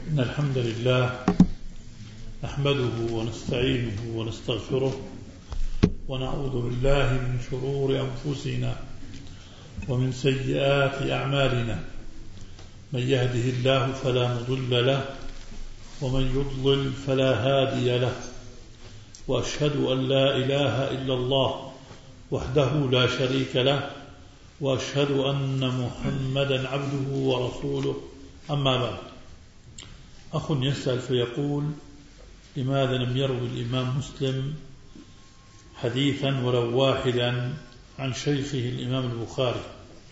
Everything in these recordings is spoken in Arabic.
إن الحمد لله نحمده ونستعينه ونستغفره ونعوذ بالله من شرور أنفسنا ومن سيئات أعمالنا. من يهده الله فلا مضل له ومن يضلل فلا هادي له، وأشهد أن لا إله إلا الله وحده لا شريك له، وأشهد أن محمدا عبده ورسوله. أما بعد، أخ يسأل فيقول: لماذا لم يروي الإمام مسلم حديثا ولو واحدا عن شيخه الإمام البخاري؟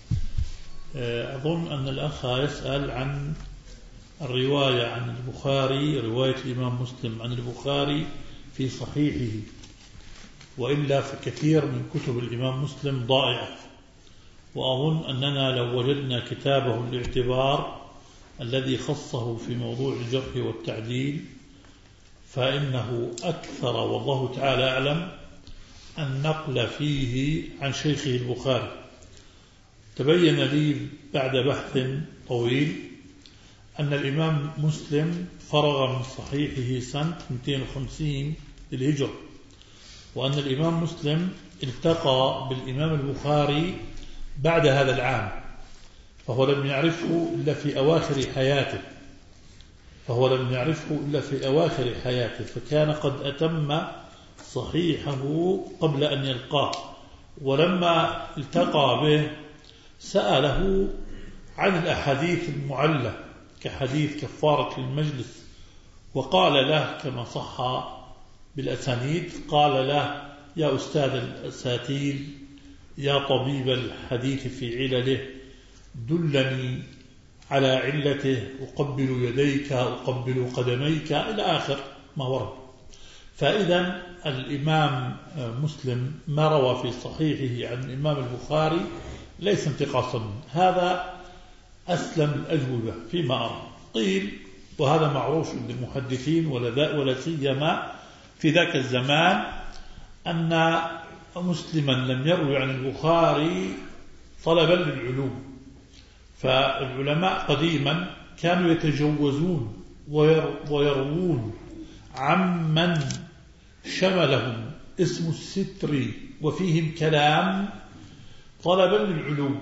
أظن أن الأخ يسأل عن الرواية عن البخاري، رواية الإمام مسلم عن البخاري في صحيحه، وإلا فكثير من كتب الإمام مسلم ضائعة. وأظن أننا لو وجدنا كتابه الاعتبار الذي خصه في موضوع الجرح والتعديل فإنه أكثر والله تعالى أعلم النقل فيه عن شيخه البخاري. تبين لي بعد بحث طويل أن الإمام مسلم فرغ من صحيحه سنة 250 للهجرة، وأن الإمام مسلم التقى بالإمام البخاري بعد هذا العام، فهو لم يعرفه إلا في أواخر حياته، فكان قد أتم صحيحه قبل أن يلقاه. ولما التقى به سأله عن الأحاديث المعلة كحديث كفارة المجلس، وقال له كما صح بالأسانيد، قال له: يا أستاذ الأساتيل، يا طبيب الحديث في علله، دلني على علته، أقبل يديك، أقبل قدميك، إلى آخر ما ورد. فإذا الإمام مسلم ما روى في صحيحه عن الإمام البخاري ليس انتقاصا منه. هذا أسلم الأجوبة فيما أرى. قيل، وهذا معروف للمحدثين ولا سيما في ذاك الزمان، أن مسلما لم يروي عن البخاري طلبا للعلوم. فالعلماء قديما كانوا يتجوزون ويروون عمن شملهم اسم الستر وفيهم كلام طلبا للعلوم.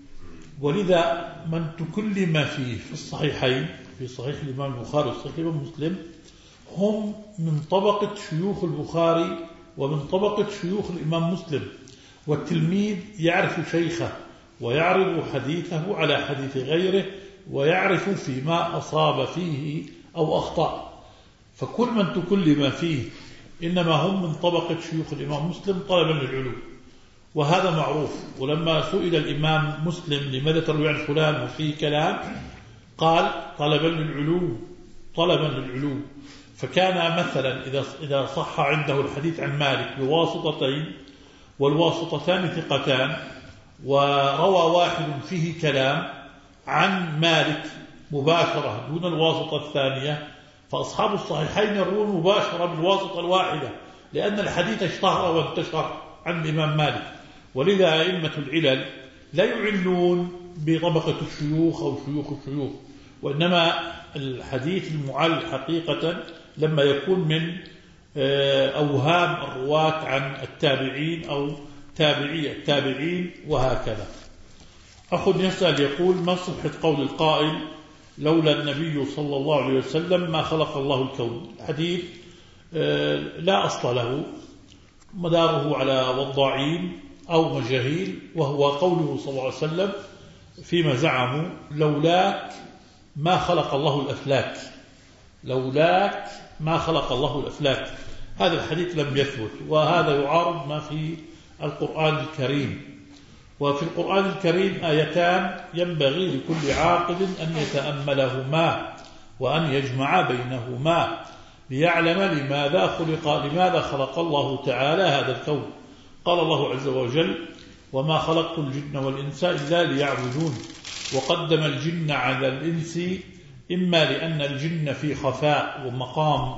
ولذا من تكلم فيه في الصحيحين، في صحيح الإمام البخاري وصحيح الإمام مسلم، هم من طبقة شيوخ البخاري ومن طبقة شيوخ الإمام مسلم، والتلميذ يعرف شيخه ويعرض حديثه على حديث غيره ويعرف فيما أصاب فيه أو أخطأ. فكل من تكلم فيه إنما هم من طبقة شيوخ الإمام مسلم طلبا للعلوم، وهذا معروف. ولما سئل الإمام مسلم: لماذا تروي عن فلان وفيه كلام؟ قال: طلبا للعلوم. فكان مثلا إذا صح عنده الحديث عن مالك بواسطتين والواسطتان ثقتان، وروى واحد فيه كلام عن مالك مباشرة دون الواسطة الثانية، فأصحاب الصحيحين يروون مباشرة بالواسطة الواحدة، لأن الحديث اشتهر وانتشر عن الإمام مالك. ولذا أئمة العلل لا يعلون بطبقة الشيوخ أو شيوخ الشيوخ، وإنما الحديث المعل حقيقة لما يكون من أوهام الرواة عن التابعين أو تابعي التابعين وهكذا. أخ يسأل يقول: ما صحة قول القائل: لولا النبي صلى الله عليه وسلم ما خلق الله الكون؟ الحديث لا أصل له، مداره على وضاعين أو مجاهيل، وهو قوله صلى الله عليه وسلم فيما زعموا: لولاك ما خلق الله الأفلاك، لولاك ما خلق الله الأفلاك. هذا الحديث لم يثبت، وهذا يعارض ما في القرآن الكريم. وفي القرآن الكريم آيتان ينبغي لكل عاقل أن يتأملهما وأن يجمع بينهما ليعلم لماذا خلق الله تعالى هذا الكون. قال الله عز وجل: وما خلقت الجن والإنس إلا ليعبدون. وقدم الجن على الإنس إما لأن الجن في خفاء ومقام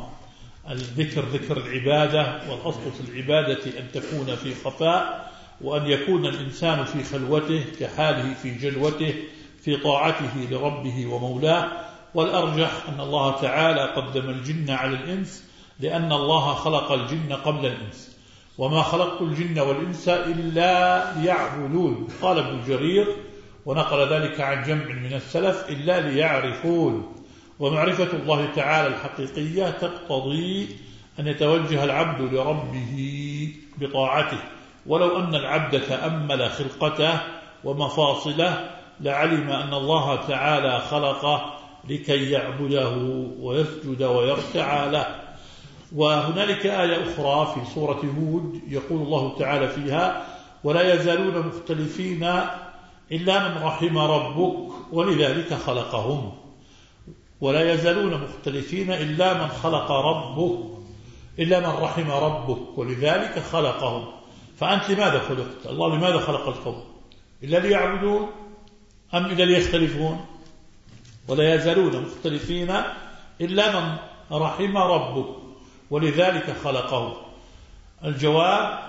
ذكر العبادة، والأصل في العبادة أن تكون في خفاء، وأن يكون الإنسان في خلوته كحاله في جلوته في طاعته لربه ومولاه. والأرجح أن الله تعالى قدم الجن على الإنس لأن الله خلق الجن قبل الإنس. وما خلقت الجن والإنس إلا ليعبدون. قال ابن جرير ونقل ذلك عن جمع من السلف إلا ليعرفون. ومعرفة الله تعالى الحقيقية تقتضي أن يتوجه العبد لربه بطاعته، ولو أن العبد تأمل خلقته ومفاصله لعلم أن الله تعالى خلقه لكي يعبده ويسجد ويركع له. وهنالك آية أخرى في سورة هود يقول الله تعالى فيها: ولا يزالون مختلفين إلا من رحم ربك ولذلك خلقهم. ولا يزالون مختلفين إلا من خلق ربك، إلا من رحم ربك ولذلك خلقهم. فأنت لماذا خلقت؟ الله لماذا خلق الكون؟ إلا ليعبدون أم إلا ليختلفون؟ ولا يزالون مختلفين إلا من رحم ربك ولذلك خلقهم. الجواب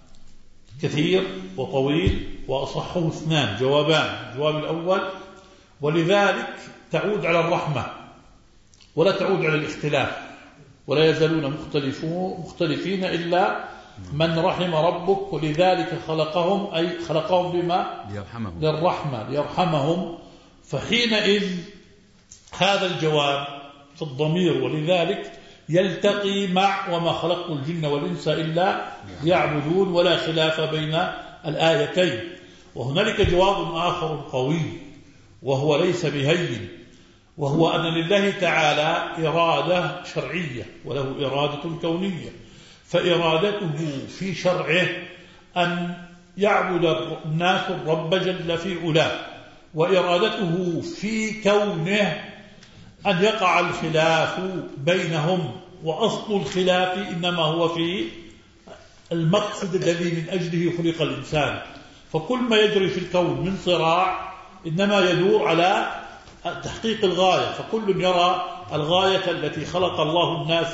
كثير وطويل وأصحه اثنان جوابان. الجواب الأول: ولذلك تعود على الرحمة ولا تعود على الاختلاف. ولا يزالون مختلفين إلا من رحم ربك ولذلك خلقهم، أي خلقهم بما؟ للرحمة ليرحمهم. فحينئذ هذا الجواب في الضمير ولذلك يلتقي مع وما خلقت الجن والإنس إلا يعبدون، ولا خلاف بين الآيتين. وهنالك جواب آخر قوي وهو ليس بهين، وهو أن لله تعالى إرادة شرعية وله إرادة كونية. فإرادته في شرعه أن يعبد الناس الرب جل في علاه، وإرادته في كونه أن يقع الخلاف بينهم، وأصل الخلاف إنما هو في المقصد الذي من أجله خلق الإنسان. فكل ما يجري في الكون من صراع إنما يدور على تحقيق الغاية، فكل يرى الغاية التي خلق الله الناس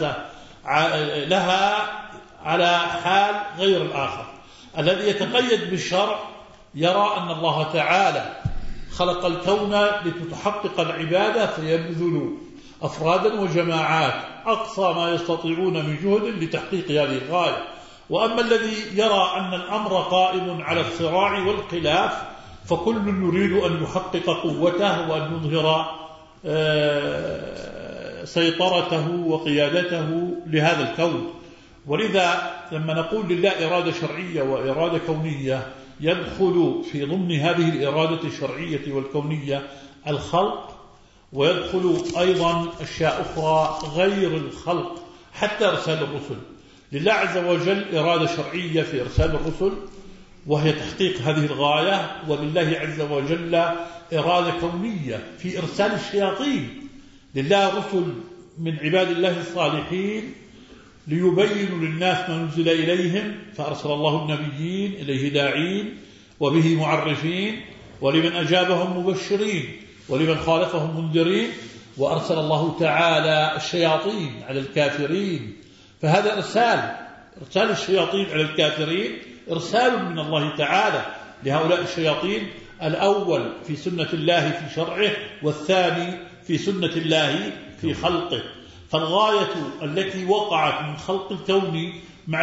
لها على حال غير الآخر. الذي يتقيد بالشرع يرى أن الله تعالى خلق الكون لتتحقق العبادة، فيبذل أفرادا وجماعات أقصى ما يستطيعون من جهد لتحقيق هذه الغاية. وأما الذي يرى أن الأمر قائم على الصراع والخلاف فكل يريد أن يحقق قوته وأن يظهر سيطرته وقيادته لهذا الكون. ولذا لما نقول لله إرادة شرعية وإرادة كونية يدخل في ضمن هذه الإرادة الشرعية والكونية الخلق، ويدخل أيضا أشياء أخرى غير الخلق حتى إرسال الرسل. لله عز وجل إرادة شرعية في إرسال الرسل وهي تحقيق هذه الغاية، ولله عز وجل إرادة كونية في إرسال الشياطين. لله رسل من عباد الله الصالحين ليبينوا للناس ما نزل إليهم، فأرسل الله النبيين إليه داعين وبه معرفين، ولمن أجابهم مبشرين، ولمن خالفهم منذرين، وأرسل الله تعالى الشياطين على الكافرين. فهذا إرسال الشياطين على الكافرين إرسال من الله تعالى لهؤلاء الشياطين، الأول في سنة الله في شرعه، والثاني في سنة الله في خلقه. فالغاية التي وقعت من خلق الكون مع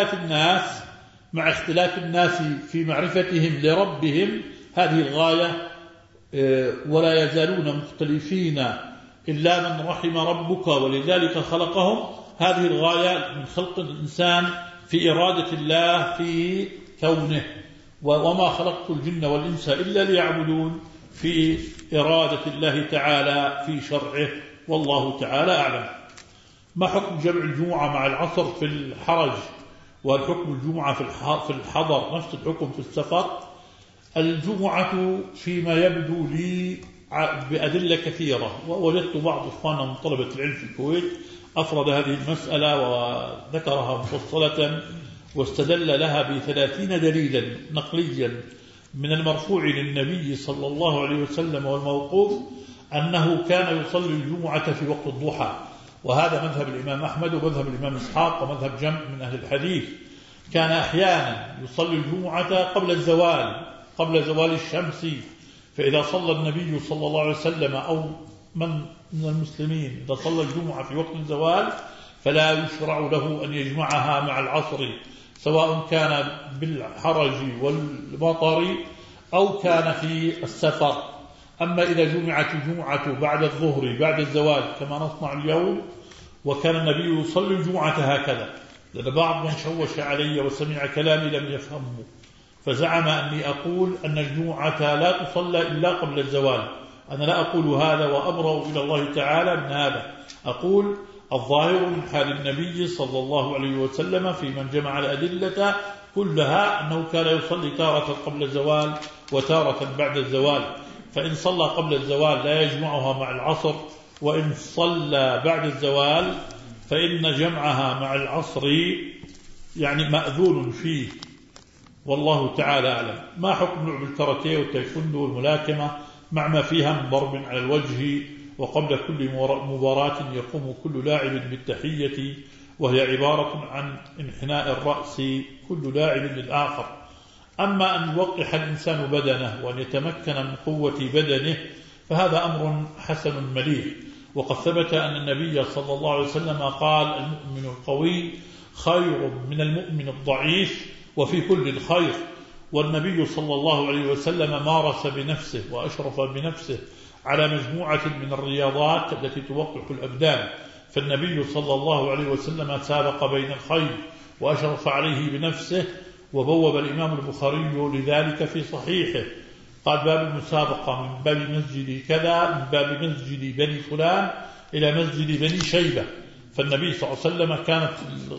اختلاف الناس في معرفتهم لربهم هذه الغاية، ولا يزالون مختلفين إلا من رحم ربك ولذلك خلقهم، هذه الغاية من خلق الإنسان في إرادة الله في كونه. وما خلقت الجن والإنس إلا ليعبدون في إرادة الله تعالى في شرعه، والله تعالى أعلم. ما حكم جمع الجمعة مع العصر في الحرج، والحكم الجمعة في الحضر نفس الحكم في السفر؟ الجمعة فيما يبدو لي بأدلة كثيرة، ووجدت بعض إخواننا من طلبة العلم في الكويت أفرد هذه المسألة وذكرها مفصلة واستدل لها ب30 دليلا نقليا من المرفوع للنبي صلى الله عليه وسلم والموقوف أنه كان يصلي الجمعة في وقت الضحى، وهذا مذهب الإمام أحمد ومذهب الإمام إسحاق ومذهب جمع من أهل الحديث. كان أحيانا يصلي الجمعة قبل زوال الشمس، فإذا صلى النبي صلى الله عليه وسلم أو من المسلمين إذا صلى الجمعة في وقت الزوال فلا يشرع له أن يجمعها مع العصر، سواء كان بالحرج والمطر أو كان في السفر. أما إذا جمعت الجمعة بعد الظهر بعد الزوال كما نصنع اليوم، وكان النبي يصلي الجمعة هكذا، لأن بعض من شوش علي وسمع كلامي لم يفهمه، فزعم أني أقول أن الجمعة لا تصلى إلا قبل الزوال. أنا لا أقول هذا وأبرأ إلى الله تعالى من هذا، أقول الظاهر من حال النبي صلى الله عليه وسلم في من جمع الأدلة كلها أنه كان يصلي تارة قبل الزوال وتارة بعد الزوال، فإن صلى قبل الزوال لا يجمعها مع العصر، وإن صلى بعد الزوال فإن جمعها مع العصر يعني مأذون فيه، والله تعالى أعلم. ما حكم لعب الكاراتيه والتايكوندو والملاكمة مع ما فيها من ضرب على الوجه، وقبل كل مباراة يقوم كل لاعب بالتحية وهي عبارة عن انحناء الرأس كل لاعب للآخر. أما أن يوقح الإنسان بدنه وأن يتمكن من قوة بدنه فهذا أمر حسن مليح، وقد ثبت أن النبي صلى الله عليه وسلم قال المؤمن القوي خير من المؤمن الضعيف وفي كل خير. والنبي صلى الله عليه وسلم مارس بنفسه وأشرف بنفسه على مجموعة من الرياضات التي توقف الأبدان، فالنبي صلى الله عليه وسلم سابق بين الخيل وأشرف عليه بنفسه، وبوب الإمام البخاري لذلك في صحيحه، قال باب المسابقة من باب مسجد كذا، من باب مسجد بني فلان إلى مسجد بني شيبة. فالنبي صلى الله عليه وسلم كانت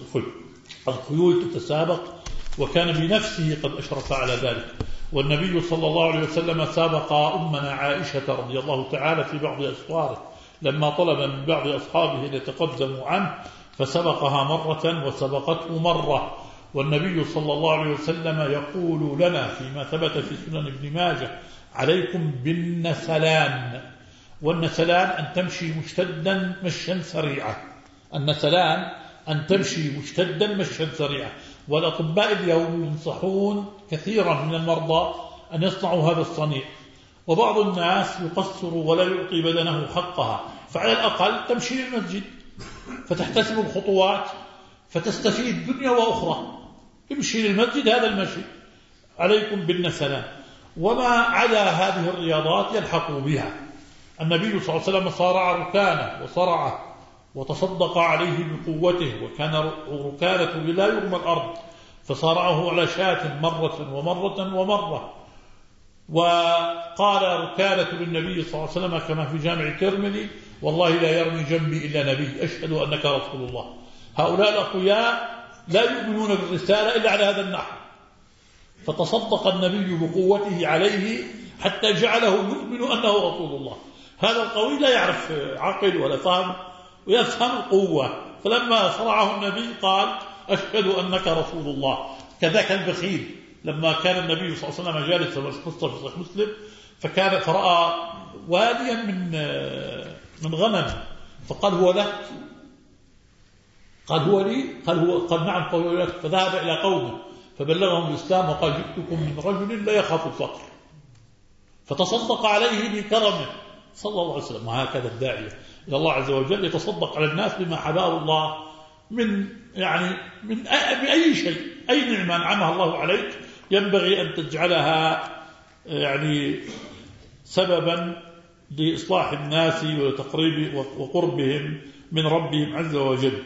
الخيول تتسابق وكان بنفسه قد أشرف على ذلك. والنبي صلى الله عليه وسلم سابق أمنا عائشة رضي الله تعالى في بعض أسفاره لما طلب من بعض أصحابه أن يتقدموا عنه، فسبقها مرة وسبقته مرة. والنبي صلى الله عليه وسلم يقول لنا فيما ثبت في سنن ابن ماجه عليكم بالنسلان، والنسلان أن تمشي مشتدا مشيا سريعا، النسلان أن تمشي مشتدا مشيا سريعا. والأطباء اليوم ينصحون كثيرا من المرضى أن يصنعوا هذا الصنيع، وبعض الناس يقصر ولا يعطي بدنه حقها، فعلى الأقل تمشي للمسجد فتحتسب الخطوات فتستفيد دنيا وأخرى، امشي للمسجد هذا المشي. عليكم بالنسلان. وما عدا هذه الرياضات يلحق بها. النبي صلى الله عليه وسلم صارع ركانه وصرعه وتصدق عليه بقوته، وكان ركانة لا يرمى الأرض، فصارعه على شاة مرة ومرة ومرة. وقال ركانة للنبي صلى الله عليه وسلم كما في جامع الترمذي والله لا يرمي جنبي إلا نبي أشهد أنك رسول الله. هؤلاء الأقوياء لا يؤمنون بالرسالة إلا على هذا النحو، فتصدق النبي بقوته عليه حتى جعله يؤمن أنه رسول الله. هذا القوي لا يعرف عقل ولا فهم ويفهم القوة، فلما صرعه النبي قال أشهد أنك رسول الله. كذاك البخيل لما كان النبي صلى الله عليه وسلم جالسا والقصة في صحيح مسلم فرأى واديا من غنم فقال هو لك، قال هو لي، قال نعم، قال لك. فذهب إلى قومه فبلغهم الإسلام وقال جئتكم من رجل لا يخاف الفقر، فتصدق عليه بكرمه صلى الله عليه وسلم. وهكذا الداعية إلى الله عز وجل يتصدق على الناس بما حباه الله من بأي شيء، أي نعمة أنعمها الله عليك ينبغي أن تجعلها سببا لإصلاح الناس وتقريب وقربهم من ربهم عز وجل.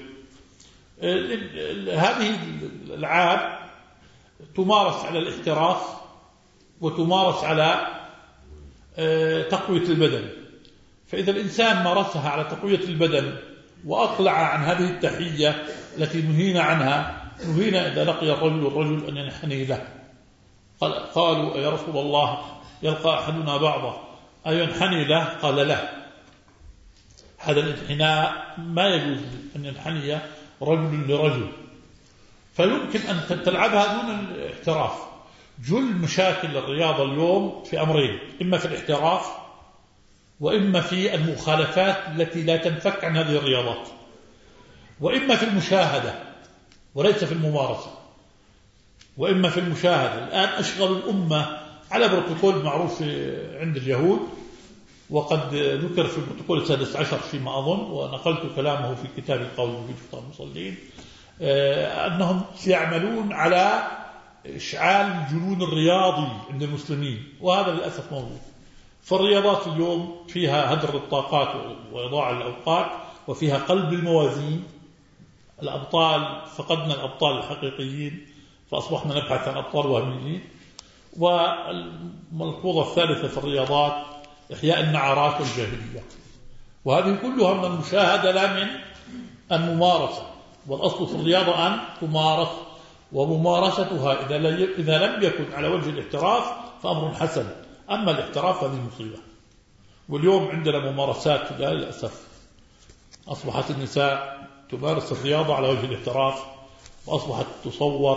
هذه الألعاب تمارس على الاحتراف وتمارس على تقوية البدن، فإذا الإنسان مارسها على تقوية البدن وأقلع عن هذه التحية التي نهينا عنها، نهينا إذا لقي الرجل أن ينحني له. قالوا يا رسول الله يلقى أحدنا بعضه أينحني له؟ قال لا، هذا الانحناء ما يجوز أن ينحني رجل لرجل، فيمكن أن تلعبها دون الاحتراف. جل مشاكل الرياضة اليوم في أمرين، إما في الاحتراف وإما في المخالفات التي لا تنفك عن هذه الرياضات، وإما في المشاهدة وليس في الممارسة، وإما في المشاهدة. الآن أشغل الأمة على بروتوكول معروف عند اليهود، وقد ذكر في البروتوكول السادس عشر فيما أظن، ونقلت كلامه في كتاب القول في فطار المصلين، أنهم يعملون على إشعال الجنون الرياضي عند المسلمين، وهذا للأسف موجود. فالرياضات اليوم فيها هدر الطاقات وإضاعة الأوقات، وفيها قلب الموازين. الأبطال فقدنا الأبطال الحقيقيين، فأصبحنا نبحث عن أبطال وهميين. والملحوظة الثالثة في الرياضات إحياء النعرات والجاهلية، وهذه كلها من المشاهدة لا من الممارسة. والأصل في الرياضة أن تمارس، وممارستها إذا لم يكن على وجه الاحتراف فأمر حسن، أما الاحتراف هذه مصيبة. واليوم عندنا ممارسات للأسف، أصبحت النساء تمارس الرياضة على وجه الاحتراف، وأصبحت تصور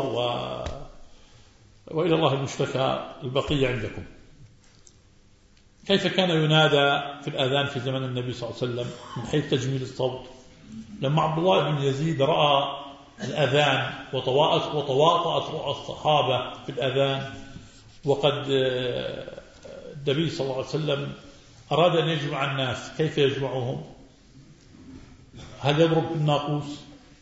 وإلى الله المشتكى. البقية عندكم. كيف كان ينادى في الأذان في زمن النبي صلى الله عليه وسلم من حيث تجميل الصوت؟ لما عبد الله بن يزيد رأى الأذان وتواطأت رؤى الصحابة في الأذان، وقد النبي صلى الله عليه وسلم أراد أن يجمع الناس، كيف يجمعهم؟ هل يضرب بالناقوس؟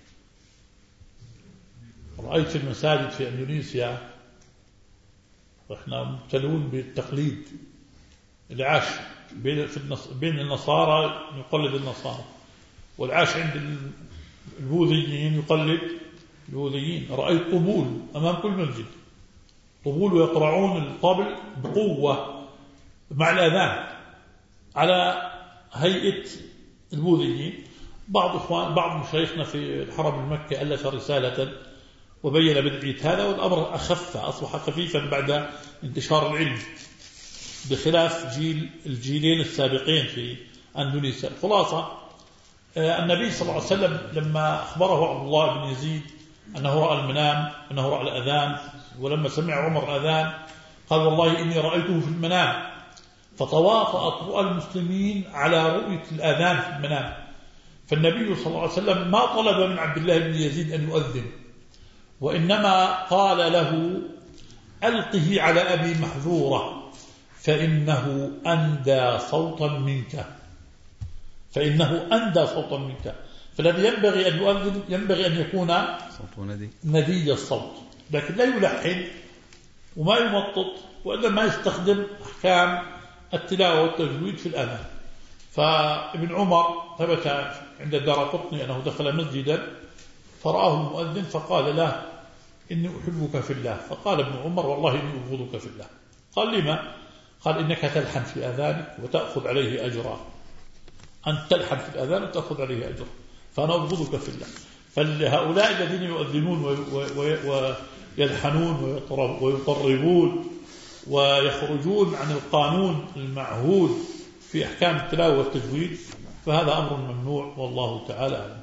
رأيت في المساجد في إندونيسيا، وإحنا مبتلون بالتقليد، العاش بين النصارى يقلد النصارى، والعاش عند البوذيين يقلد البوذيين. رأيت طبول أمام كل مسجد، طبول ويقرعون الطبل بقوة مع الأذان على هيئة البوذيين. بعض مشايخنا في الحرم المكي ألف رسالة وبين بدعية هذا، والأمر أخف، أصبح خفيفا بعد انتشار العلم، بخلاف الجيلين السابقين في أندونيسيا. الخلاصة النبي صلى الله عليه وسلم لما أخبره عبد الله بن يزيد أنه رأى المنام، أنه رأى الأذان، ولما سمع عمر الأذان قال والله إني رأيته في المنام، فتواطأت رؤى المسلمين على رؤية الأذان في المنام. فالنبي صلى الله عليه وسلم ما طلب من عبد الله بن يزيد أن يؤذن، وإنما قال له ألقه على أبي محذورة فإنه أندى صوتا منك، فإنه أندى صوتا منك. فالذي ينبغي أن يؤذن ينبغي أن يكون ندي الصوت، لكن لا يلحن وما يمطط، وإلا ما يستخدم أحكام التلاوة والتجويد في الأذان. فابن عمر ثبت عند الدارقطني أنه دخل مسجدا فرآه المؤذن فقال له إني أحبك في الله، فقال ابن عمر والله إني أبغضك في الله. قال لما؟ قال إنك تلحن في أذانك وتأخذ عليه أجرا، أن تلحن في الأذان وتأخذ عليه أجرا، فأنا أبغضك في الله. فهؤلاء الذين يؤذنون ويلحنون ويطربون ويخرجون عن القانون المعهود في أحكام التلاوة والتجويد، فهذا أمر ممنوع، والله تعالى أعلم.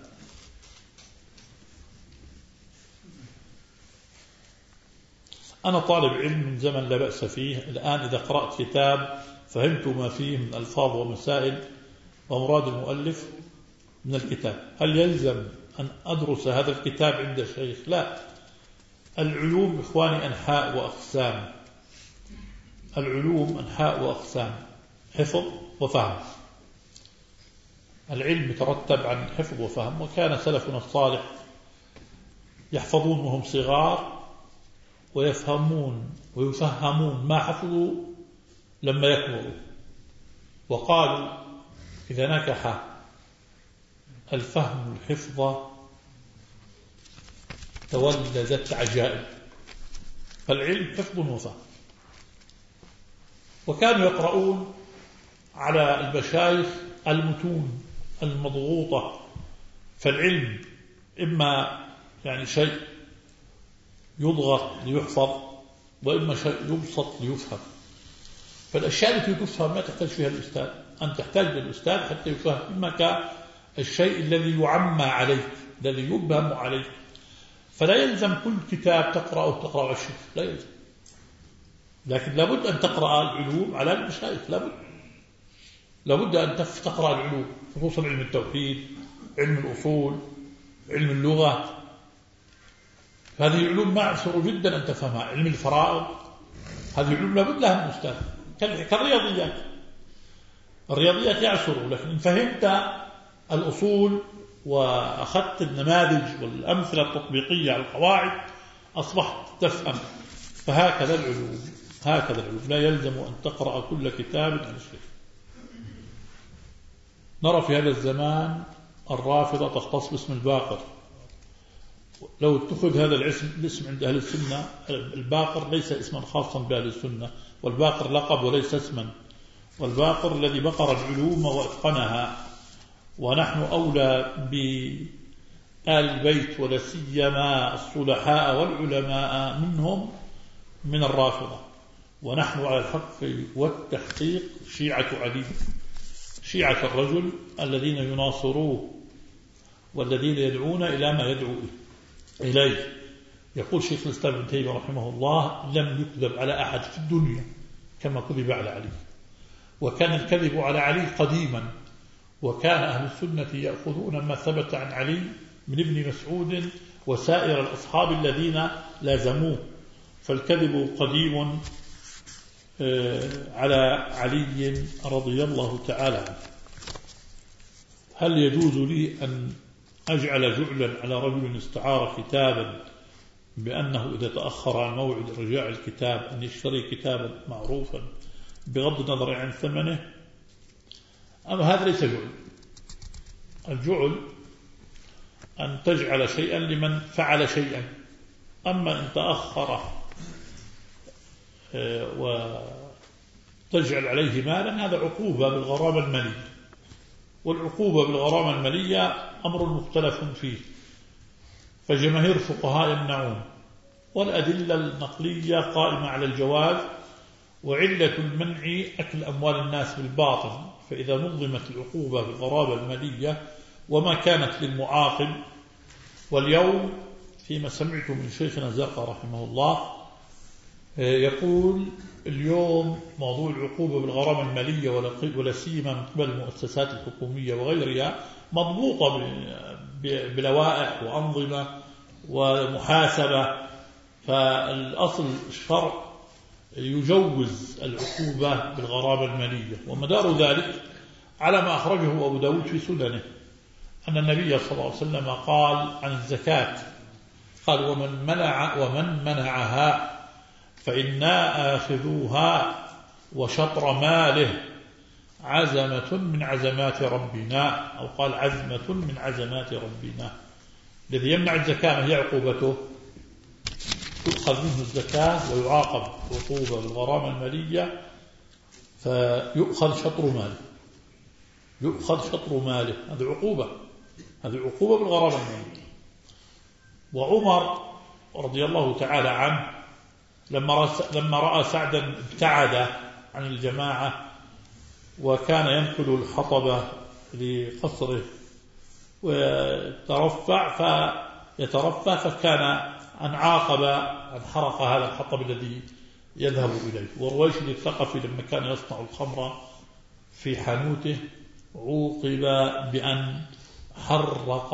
أنا طالب علم من زمن لا بأس فيه، الآن إذا قرأت كتاب فهمت ما فيه من ألفاظ ومسائل ومراد المؤلف من الكتاب، هل يلزم أن أدرس هذا الكتاب عند الشيخ؟ لا. العلوم إخواني أنحاء وأقسام، العلوم أنحاء وأقسام، حفظ وفهم. العلم يترتب عن حفظ وفهم، وكان سلفنا الصالح يحفظون وهم صغار ويفهمون ويفهمون ما حفظوا لما يكبروا، وقالوا إذا نكح الفهم الحفظ تولدت عجائب. فالعلم حفظ وفهم. وكانوا يقرؤون على المشايخ المتون المضغوطة، فالعلم إما يعني شيء يضغط ليحفظ، وإما شيء يبسط ليفهم. فالأشياء التي تفهم ما تحتاج فيها الأستاذ، أن تحتاج للأستاذ حتى يفهمك الشيء الذي يعمى عليك، الذي يبهم عليك. فلا يلزم كل كتاب تقرأ الشيخ، لا يلزم، لكن لابد أن تقرأ العلوم على المشايخ، لابد أن تقرأ العلوم، خصوصا علم التوحيد، علم الأصول، علم اللغة. هذه العلوم معسر جدا أن تفهمها. علم الفرائض، هذه العلوم لابد لها من أستاذ، كالرياضيات. الرياضيات يعسر، لكن إن فهمت الأصول وأخذت النماذج والأمثلة التطبيقية على القواعد أصبحت تفهم. فهكذا العلوم، هكذا العلوم، لا يلزم أن تقرأ كل كتاب عن الشيخ. نرى في هذا الزمان الرافضة تختص باسم الباقر. لو اتخذ هذا الاسم عند أهل السنة، الباقر ليس اسما خاصا بأهل السنة، والباقر لقب وليس اسما، والباقر الذي بقر العلوم واتقنها. ونحن أولى بآل البيت ولا سيما الصلحاء والعلماء منهم من الرافضة. ونحن على الحق والتحقيق شيعة علي، شيعة الرجل الذين يناصروه والذين يدعون إلى ما يدعو إليه. يقول شيخ الإسلام ابن تيمية رحمه الله: لم يكذب على أحد في الدنيا كما كذب على علي. وكان الكذب على علي قديما، وكان أهل السنة يأخذون ما ثبت عن علي من ابن مسعود وسائر الأصحاب الذين لازموه، فالكذب قديم على علي رضي الله تعالى عنه. هل يجوز لي أن أجعل جعلا على رجل استعار كتابا بأنه إذا تأخر عن موعد رجاع الكتاب أن يشتري كتابا معروفا بغض النظر عن ثمنه؟ أما هذا ليس جعل. الجعل أن تجعل شيئا لمن فعل شيئا، أما إن تأخر وتجعل عليه مالا هذا عقوبة بالغرامة المالية، والعقوبة بالغرامة المالية أمر مختلف فيه، فجماهير الفقهاء يمنعون، والأدلة النقلية قائمة على الجواز، وعلة المنع أكل أموال الناس بالباطل. فإذا نظمت العقوبة بالغرامة المالية وما كانت للمعاقب. واليوم فيما سمعت من شيخنا زرقاء رحمه الله يقول اليوم موضوع العقوبة بالغرامة المالية ولا سيما من قبل المؤسسات الحكومية وغيرها مضبوطة بلوائح وأنظمة ومحاسبة، فالأصل الشرع يجوز العقوبة بالغرامة المالية. ومدار ذلك على ما أخرجه أبو داود في سننه أن النبي صلى الله عليه وسلم قال عن الزكاة، قال: ومن منعها فإنا آخذوها وشطر ماله عزمة من عزمات ربنا، أو قال عزمة من عزمات ربنا. الذي يمنع الزكاة ما هي عقوبته؟ تؤخذ منه الزكاة ويعاقب عقوبة بالغرامة المالية، فيؤخذ شطر ماله، يؤخذ شطر ماله. هذه عقوبة، هذه عقوبة بالغرامة المالية. وعمر رضي الله تعالى عنه لما رأى سعدا ابتعد عن الجماعة وكان ينقل الحطب لقصره ويترفع فكان أن عاقب أن حرق هذا الحطب الذي يذهب إليه. والرويشد الثقفي لما كان يصنع الخمر في حانوته عوقب بأن حرق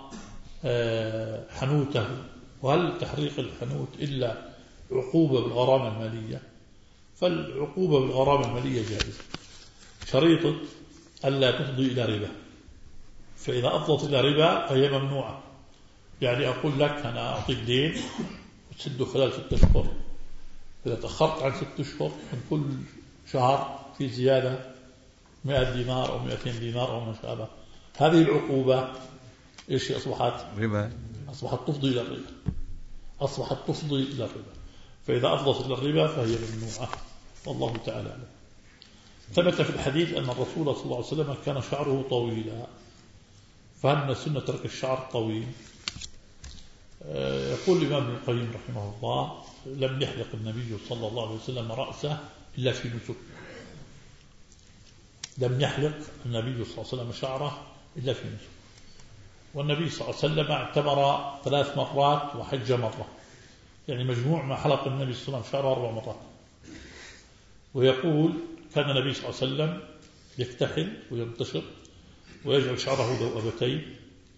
حانوته. وهل تحريق الحانوت إلا عقوبة بالغرامة المالية؟ فالعقوبة بالغرامة المالية جائزة، شريطة ألا تفضي إلى ربا، فإذا أفضت إلى ربا فهي ممنوعة. يعني أقول لك أنا أعطيك دين وتسده خلال 6 أشهر، إذا تأخرت عن 6 أشهر من كل شهر في زيادة 100 دينار أو 200 دينار أو ما شابه، هذه العقوبة إيش أصبحت؟ ربا، أصبحت تفضي إلى الربا، أصبحت تفضي إلى الربا. فإذا أفضت إلى الربا فهي ممنوعة، والله تعالى أعلم. ثبت في الحديث أن الرسول صلى الله عليه وسلم كان شعره طويلا، فهل من السنة ترك الشعر الطويل؟ يقول الإمام ابن القيم رحمه الله: لم يحلق النبي صلى الله عليه وسلم رأسه إلا في نسك. لم يحلق النبي صلى الله عليه وسلم شعره إلا في نسك. والنبي صلى الله عليه وسلم اعتمر 3 مرات وحج مرة، يعني مجموع ما حلق النبي صلى الله عليه وسلم شعره 4 مرات. ويقول كان النبي صلى الله عليه وسلم يكتحل وينتشر ويجعل شعره ذؤبتين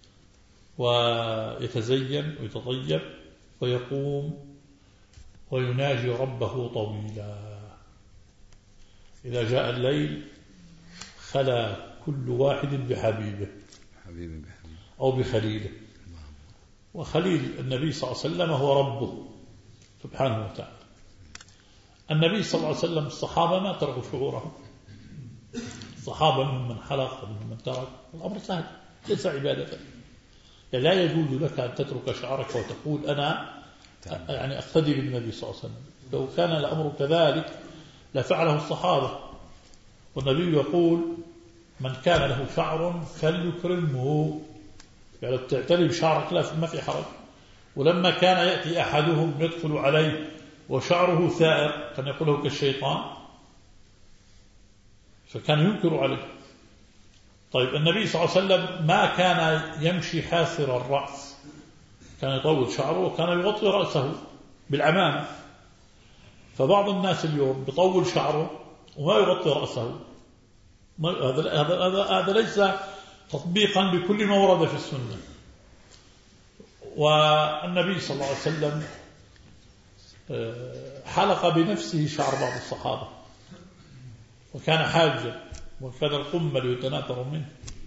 ويتزين ويتطيب ويقوم ويناجي ربه طويلا. إذا جاء الليل خلا كل واحد بحبيبه أو بخليله. وخليل النبي صلى الله عليه وسلم هو ربه سبحانه وتعالى. النبي صلى الله عليه وسلم الصحابة ما تركوا شعورهم، الصحابة ممن حلق وممن ترك، الأمر سهل ليس عبادة. يعني لا يجوز لك أن تترك شعرك وتقول أنا يعني أقتدي بالنبي صلى الله عليه وسلم. لو كان الأمر كذلك لفعله الصحابة. والنبي يقول من كان له شعر فليكرمه، يعني تعتني بشعرك لا ما في حرج. ولما كان يأتي أحدهم يدخل عليه وشعره ثائر كان يقوله كالشيطان، فكان ينكر عليه. طيب النبي صلى الله عليه وسلم ما كان يمشي حاسر الرأس، كان يطول شعره وكان يغطي رأسه بالعمامة. فبعض الناس اليوم بيطول شعره وما يغطي رأسه، هذا ليس تطبيقا بكل ما ورد في السنة. والنبي صلى الله عليه وسلم حلق بنفسه شعر بعض الصحابة وكان حاجا وكان القمل يتناثر منه.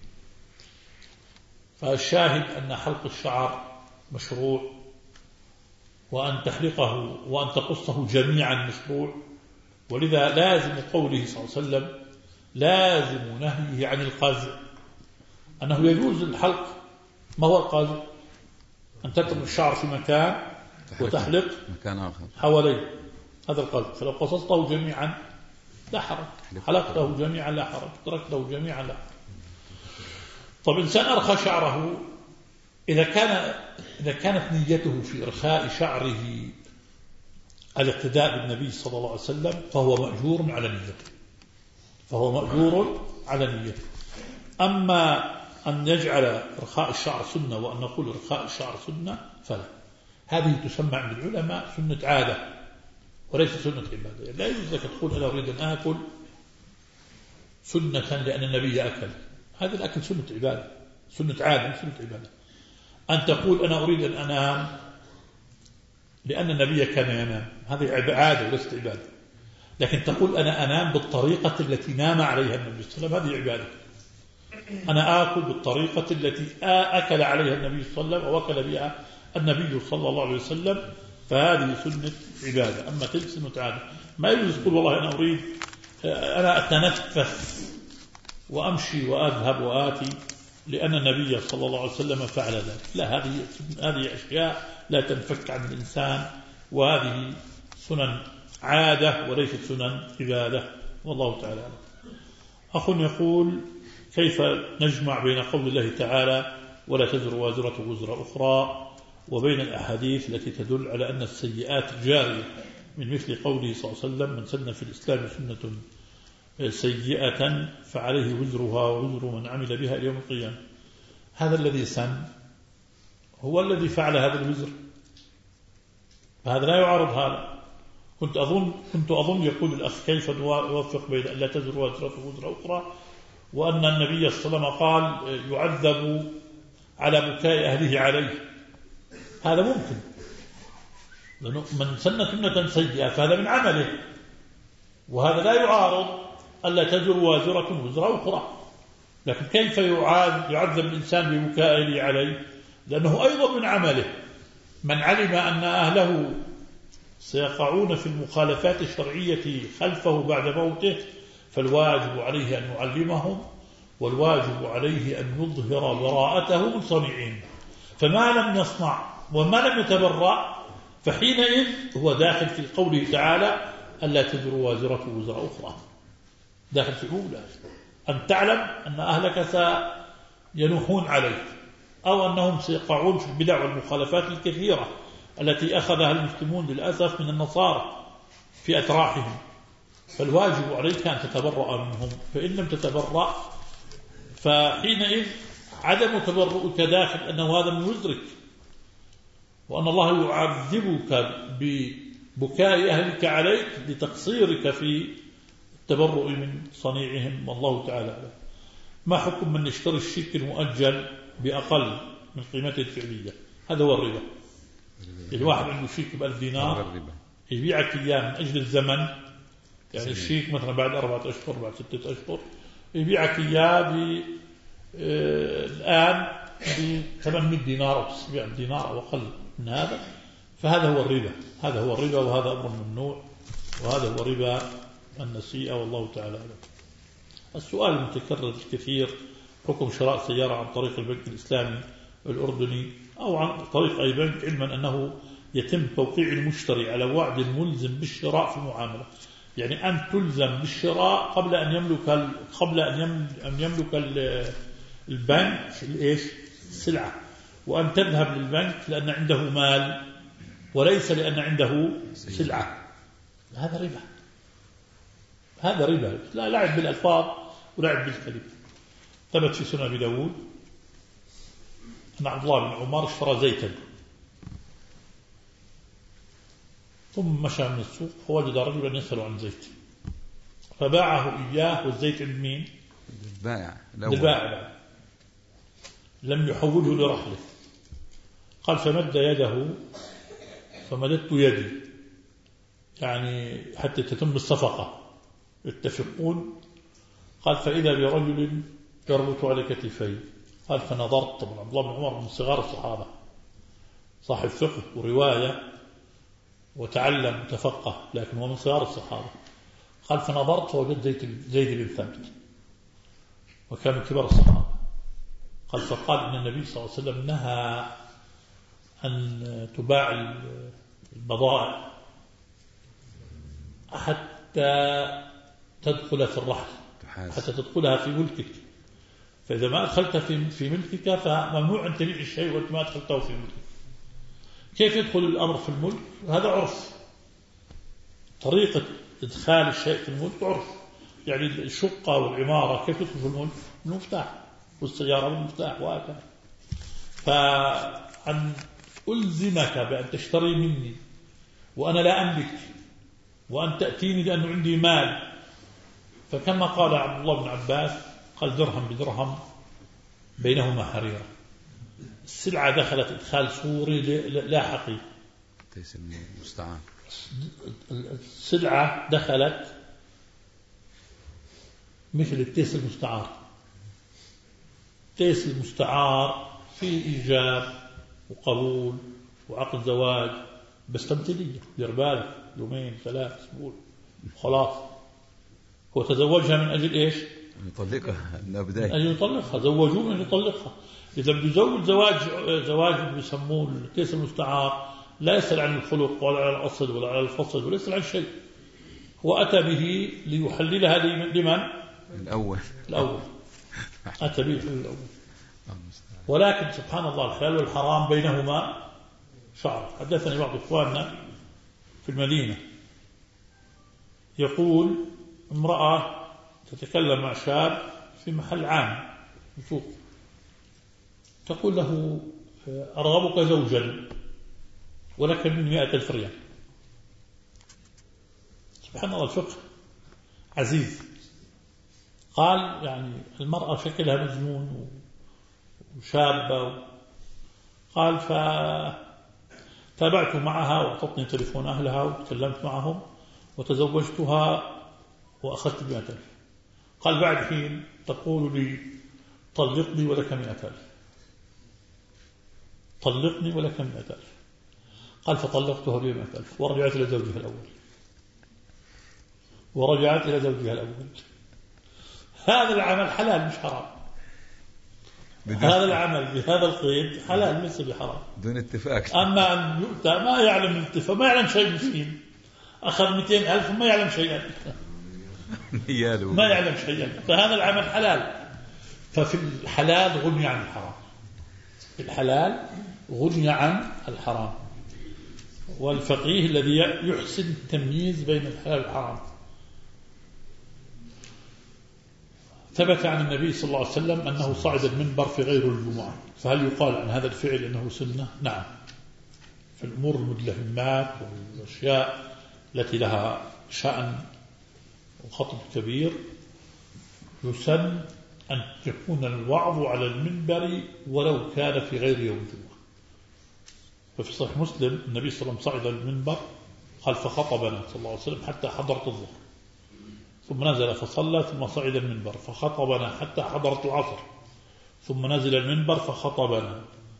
فالشاهد أن حلق الشعر مشروع، وأن تحلقه وأن تقصه جميعا مشروع. ولذا لازم قوله صلى الله عليه وسلم لازم نهيه عن القزع، أنه يجوز الحلق. ما هو القزع؟ أن تترك الشعر في مكان وتحلق مكان آخر حواليه، هذا القزع. فلو قصصته جميعا لا حرج، حلقته جميعا لا حرج، تركته جميعا لا حرج. طب إنسان أرخى شعره، إذا كانت نيته في إرخاء شعره الاقتداء بالنبي صلى الله عليه وسلم فهو مأجور على نيته، أما أن يجعل إرخاء الشعر سنة وأن نقول إرخاء الشعر سنة فلا. هذه تسمى عند العلماء سنة عادة وليس سنة عبادة. لا يجوز لك تقول أنا أريد أن آكل سنة لأن النبي أكل، هذا الأكل سنة عبادة، سنة عادة سنة عبادة. أن تقول أنا أريد أن أنام لأن النبي كان ينام، هذه عادة وليست عبادة. لكن تقول أنا أنام بالطريقة التي نام عليها النبي صلى الله عليه وسلم، هذه عبادة. أنا آكل بالطريقة التي أكل عليها النبي صلى الله عليه وسلم أو أكل بها النبي صلى الله عليه وسلم، فهذه سنة عبادة. أما تلك سنة عادة. ما يجوز تقول والله أنا أريد أنا أتنفس وأمشي وأذهب وآتي لأن النبي صلى الله عليه وسلم فعل ذلك، لا. هذه أشياء لا تنفك عن الإنسان، وهذه سنن عادة وليست سنن عبادة، والله تعالى أعلم. أخ يقول كيف نجمع بين قول الله تعالى ولا تزر وازرة وزر أخرى وبين الأحاديث التي تدل على أن السيئات جارية، من مثل قوله صلى الله عليه وسلم من سن في الإسلام سنة سيئة فعليه وزرها ووزر من عمل بها اليوم القيامة. هذا الذي سن هو الذي فعل هذا الوزر، فهذا لا يعارض هذا. كنت أظن يقول الأخ كيف نوفق بين أن لا تزر وازرة وزر أخرى وأن النبي صلى الله عليه وسلم قال يعذب على بكاء أهله عليه. هذا ممكن، من سن سنة سيئة فهذا من عمله، وهذا لا يعارض ألا تزر وازرة وزر أخرى. لكن كيف يعذب الإنسان ببكاء أهله عليه؟ لأنه أيضا من عمله. من علم أن أهله سيقعون في المخالفات الشرعية خلفه بعد موته فالواجب عليه أن يعلمهم، والواجب عليه أن يظهر براءته من صنيعهم. فما لم يصنع وما لم يتبرأ فحينئذ هو داخل في قوله تعالى ألا تزر وازرة وزر أخرى، داخل في الأولى. أن تعلم أن أهلك سينوحون عليك أو أنهم سيقعون في البدع والمخالفات الكثيرة التي أخذها المسلمون للأسف من النصارى في أتراحهم، فالواجب عليك أن تتبرأ منهم. فإن لم تتبرأ فحينئذ عدم تبرؤك داخل أنه هذا من وزرك، وأن الله يعذبك ببكاء أهلك عليك لتقصيرك في التبرؤ من صنيعهم، والله تعالى. ما حكم من يشتري الشيك المؤجل بأقل من قيمته الفعلية؟ هذا هو الربا. الواحد عنده شيك ب1000 دينار يبيعك إياه من أجل الزمن، يعني الشيك مثلا بعد 4 أشهر بعد 6 أشهر يبيعك إياه الآن ب800 دينار أو 900 دينار أو أقل من هذا، فهذا هو الربا. هذا هو الربا، وهذا أمر ممنوع، وهذا هو ربا النسيئة، والله تعالى أعلم. السؤال المتكرر الكثير: حكم شراء سيارة عن طريق البنك الإسلامي الأردني أو عن طريق أي بنك، علما أنه يتم توقيع المشتري على وعد ملزم بالشراء في المعاملة. يعني أن تلزم بالشراء قبل أن يملك البنك السلعة، وأن تذهب للبنك لأن عنده مال وليس لأن عنده سلعة. هذا ربا، هذا ربا. لا لعب بالألفاظ ولعب بالكلمة. ثبت في سنن أبي داود أن عبد الله بن عمر اشترى زيتا، ثم مشى من السوق فوجد رجلا يسأل عن زيت، فباعه إياه، والزيت عند مين؟ البائع، لم يحوله لرحله. قال فمد يده فمددت يدي، يعني حتى تتم الصفقة، يتفقون. قال فإذا برجل يربط على كتفي. قال فنظرت. طبعا عبد الله بن عمر من صغار الصحابة، صاحب فقه ورواية وتعلم وتفقه، لكن هو من صغار الصحابة. قال فنظرت فوجدت زيد بن ثابت، وكان من كبار الصحابة. قال فقال إن النبي صلى الله عليه وسلم نهى أن تباع البضائع حتى تدخل في الرحل، حتى تدخلها في ملكك. فإذا ما أدخلت في ملكك فممنوع أن تبيع الشيء وأنت ما أدخلته في ملكك. كيف يدخل الأمر في الملك؟ هذا عرف، طريقة إدخال الشيء في الملك عرف. يعني الشقة والعمارة كيف تدخل في الملك؟ بالمفتاح، والسيارة بالمفتاح، وهكذا. فأن ألزمك بأن تشتري مني وأنا لا أملك، وأن تأتيني لأنه عندي مال، فكما قال عبد الله بن عباس قال درهم بدرهم بينهما حريرة. السلعة دخلت إدخال صوري لا حقيقي. تيس المستعار، السلعة دخلت مثل التيس المستعار. التيس المستعار فيه إيجاب وقبول وعقد زواج، بس تمثيلية، دير بالك، 2 3 أسبوع خلاص. هو تزوجها من أجل إيش؟ يطلقها من البداية، من أجل يطلقها، زوجوه من أجل يطلقها. إذا بيزوج زواج بيسموه التيس المستعار، لا يسأل عن الخلق ولا عن الأصل ولا عن الفصل ولا يسأل عن شيء. هو أتى به ليحللها لمن؟ الأول أتى به الأول. ولكن سبحان الله الحلال والحرام بينهما شعر. حدثني بعض إخواننا في المدينة يقول امرأة تتكلم مع شاب في محل عام سوق، تقول له أرغبك زوجا ولك من 100,000 ريال. سبحان الله الفقه عزيز. قال يعني المرأة شكلها مجنون وشابة. قال فتابعت معها وأعطتني تليفون أهلها وتكلمت معهم وتزوجتها وأخذت 100,000. قال بعد حين تقول لي طلقني ولك 100,000، طلقني ولك 100,000. قال فطلقتها ب100,000 ورجعت إلى زوجها الأول. هذا العمل حلال مش حرام. هذا العمل بهذا القيد حلال ليس بحرام دون اتفاق. أما أن يؤتى ما يعلم الاتفاق، ما يعلم شيء مسكين، أخذ 200,000 ما يعلم شيئا ما يعلم شيئا. فهذا العمل حلال. ففي الحلال غني عن الحرام، في الحلال غني عن الحرام. والفقيه الذي يحسن التمييز بين الحلال والحرام. ثبت عن النبي صلى الله عليه وسلم أنه صعد المنبر في غير الجمعة، فهل يقال عن هذا الفعل أنه سنة؟ نعم، في الأمور المدلهمات والأشياء التي لها شأن وخطب كبير يسن أن يكون الوعظ على المنبر ولو كان في غير يوم الجمعة. ففي صحيح مسلم النبي صلى الله عليه وسلم صعد المنبر قال فخطبنا صلى الله عليه وسلم حتى حضرت الظهر، ثم نزل فصلى ثم صعد المنبر فخطبنا حتى حضرت العصر ثم نزل المنبر فخطبنا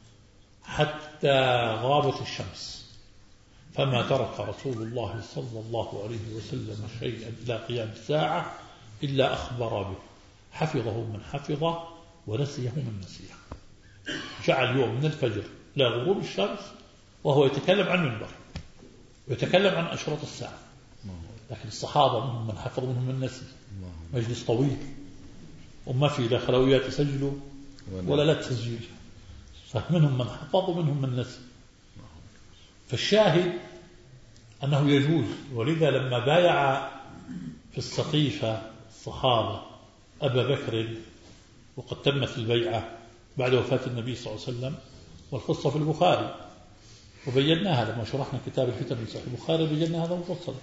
حتى غابت الشمس فما ترك رسول الله صلى الله عليه وسلم شيئا إلى قيام الساعة إلا أخبر به حفظه من حفظه ونسيه من نسيه. جعل يوم من الفجر لا غروب الشمس وهو يتكلم عن المنبر ويتكلم عن أشراط الساعة، لكن الصحابة منهم من حفظ منهم من نسي. مجلس طويل وما في لا خلويات يسجلوا ولا لا تسجيل، فمنهم من حفظ ومنهم من نسي. فالشاهد أنه يجوز. ولذا لما بايع في السقيفة الصحابة أبا بكر وقد تمت البيعة بعد وفاة النبي صلى الله عليه وسلم، والقصة في البخاري وبيناها لما شرحنا كتاب الفتن في صحيح البخاري، بينا هذا مفصل.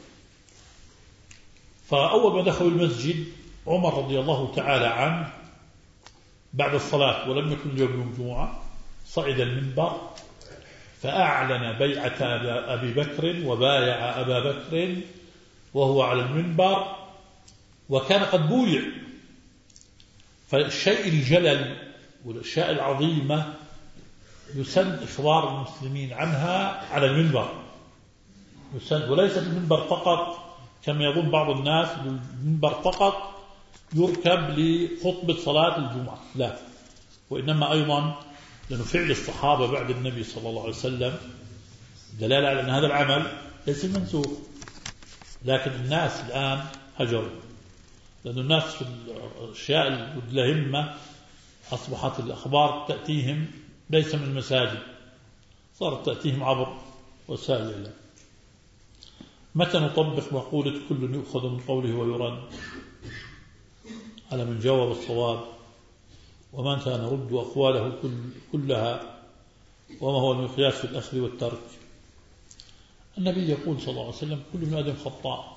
فأول ما دخلوا المسجد عمر رضي الله تعالى عنه بعد الصلاة ولم يكن اليوم جمعة صعد المنبر فأعلن بيعة أبي بكر وبايع أبا بكر وهو على المنبر وكان قد بويع. فالشيء الجلل والأشياء العظيمة يسن إخبار المسلمين عنها على المنبر، يسن، وليس المنبر فقط كما يظن بعض الناس المنبر فقط يركب لخطبة صلاة الجمعة، لا، وإنما أيضا لأنه فعل الصحابة بعد النبي صلى الله عليه وسلم دلالة على أن هذا العمل ليس منسوخ، لكن الناس الآن هجروا، لأن الناس في الأشياء الهمة أصبحت الأخبار تأتيهم ليس من المساجد، صارت تأتيهم عبر وسائل الإعلام. متى نطبق مقولة كل يؤخذ من قوله ويرد على من جاوب الصواب، ومتى نرد أقواله كلها، وما هو المقياس في الأخذ والترك؟ النبي يقول صلى الله عليه وسلم كل ابن آدم خطاء،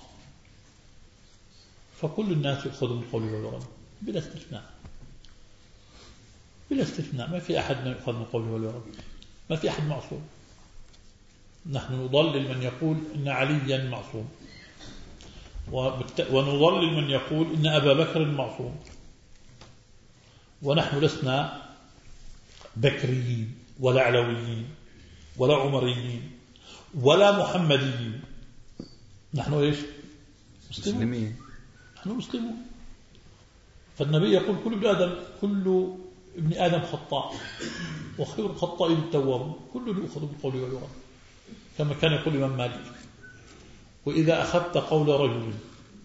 فكل الناس يؤخذ من قوله ويرد بلا استثناء، بلا استثناء، ما في أحد يؤخذ من قوله ويرد، ما في أحد معصوم. نحن نضلل من يقول إن عليا معصوم، ونضلل من يقول إن أبا بكر معصوم، ونحن لسنا بكريين ولا علويين ولا عمريين ولا محمديين، نحن إيش؟ مسلمين، نحن مسلمون. فالنبي يقول كل ابن آدم خطاء وخير الخطائين التواب، كل يؤخذ بالقول ويرد، كما كان يقول الإمام مالك. وإذا أخذت قول رجل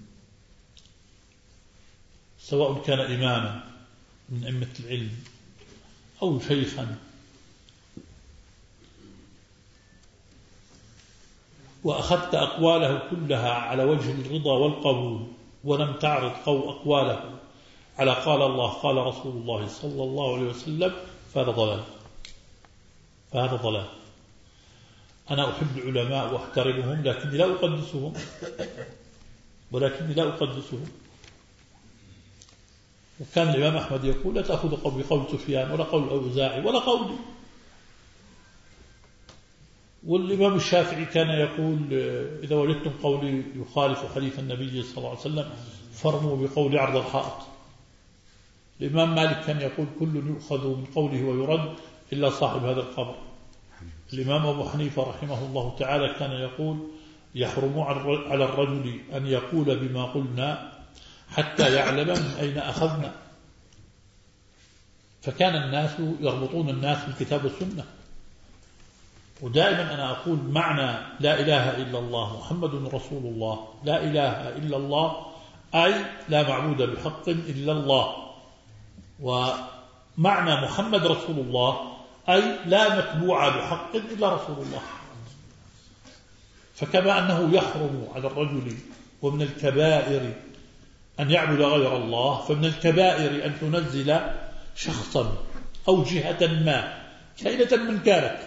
سواء كان إماما من أئمة العلم أو شيخا وأخذت أقواله كلها على وجه الرضا والقبول ولم تعرض أقواله على قال الله قال رسول الله صلى الله عليه وسلم فهذا ضلال، فهذا ضلال. أنا أحب العلماء وأحترمهم لكني لا أقدسهم، وكان الإمام أحمد يقول لا تأخذ بقول سفيان ولا قول الأوزاعي ولا قولي. والإمام الشافعي كان يقول إذا وجدتم قولي يخالف حديث النبي صلى الله عليه وسلم فرموا بقول عرض الحائط. الإمام مالك كان يقول كل يؤخذ من قوله ويرد إلا صاحب هذا القبر. الإمام أبو حنيفة رحمه الله تعالى كان يقول يحرم على الرجل أن يقول بما قلنا حتى يعلم من أين أخذنا. فكان الناس يربطون الناس بالكتاب والسنة. ودائما أنا أقول معنى لا إله إلا الله محمد رسول الله، لا إله إلا الله أي لا معبود بحق إلا الله، ومعنى محمد رسول الله أي لا متبوع بحق إلا رسول الله. فكما أنه يحرم على الرجل ومن الكبائر أن يعبد غير الله، فمن الكبائر أن تنزل شخصا أو جهة ما كائنة من كانت،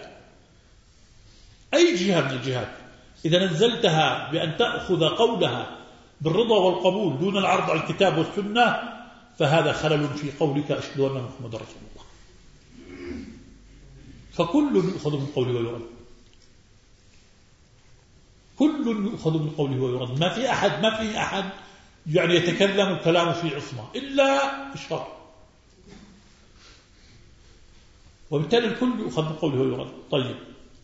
أي جهة من الجهات، إذا نزلتها بأن تأخذ قولها بالرضا والقبول دون العرض على الكتاب والسنة فهذا خلل في قولك أشهد أن محمد رسول الله. فكل يؤخذ من قوله ويرد، كل يؤخذ من قوله ويرد، ما في أحد يعني يتكلم كلامه في عصمة إلا الشرع، وبالتالي الكل يؤخذ بقوله ويرد. طيب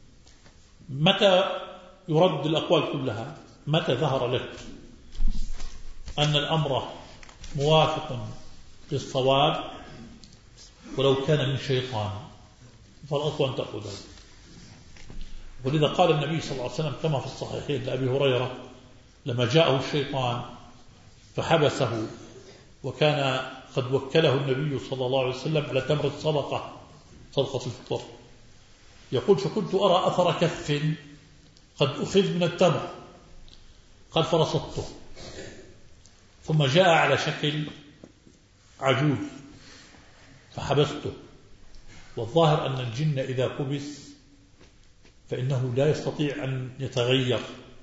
متى يرد الأقوال كلها؟ متى ظهر لك أن الأمر موافق للصواب ولو كان من شيطان، فالأصل أن تأخذه. ولذا قال النبي صلى الله عليه وسلم كما في الصحيحين لأبي هريرة لما جاءه الشيطان فحبسه، وكان قد وكله النبي صلى الله عليه وسلم على تمر الصدقة، صدقة الفطر، يقول فكنت أرى أثر كف قد أخذ من التمر، قال فرصدته، ثم جاء على شكل عجوز فحبسته. والظاهر أن الجن إذا كبس فإنه لا يستطيع أن يتغير.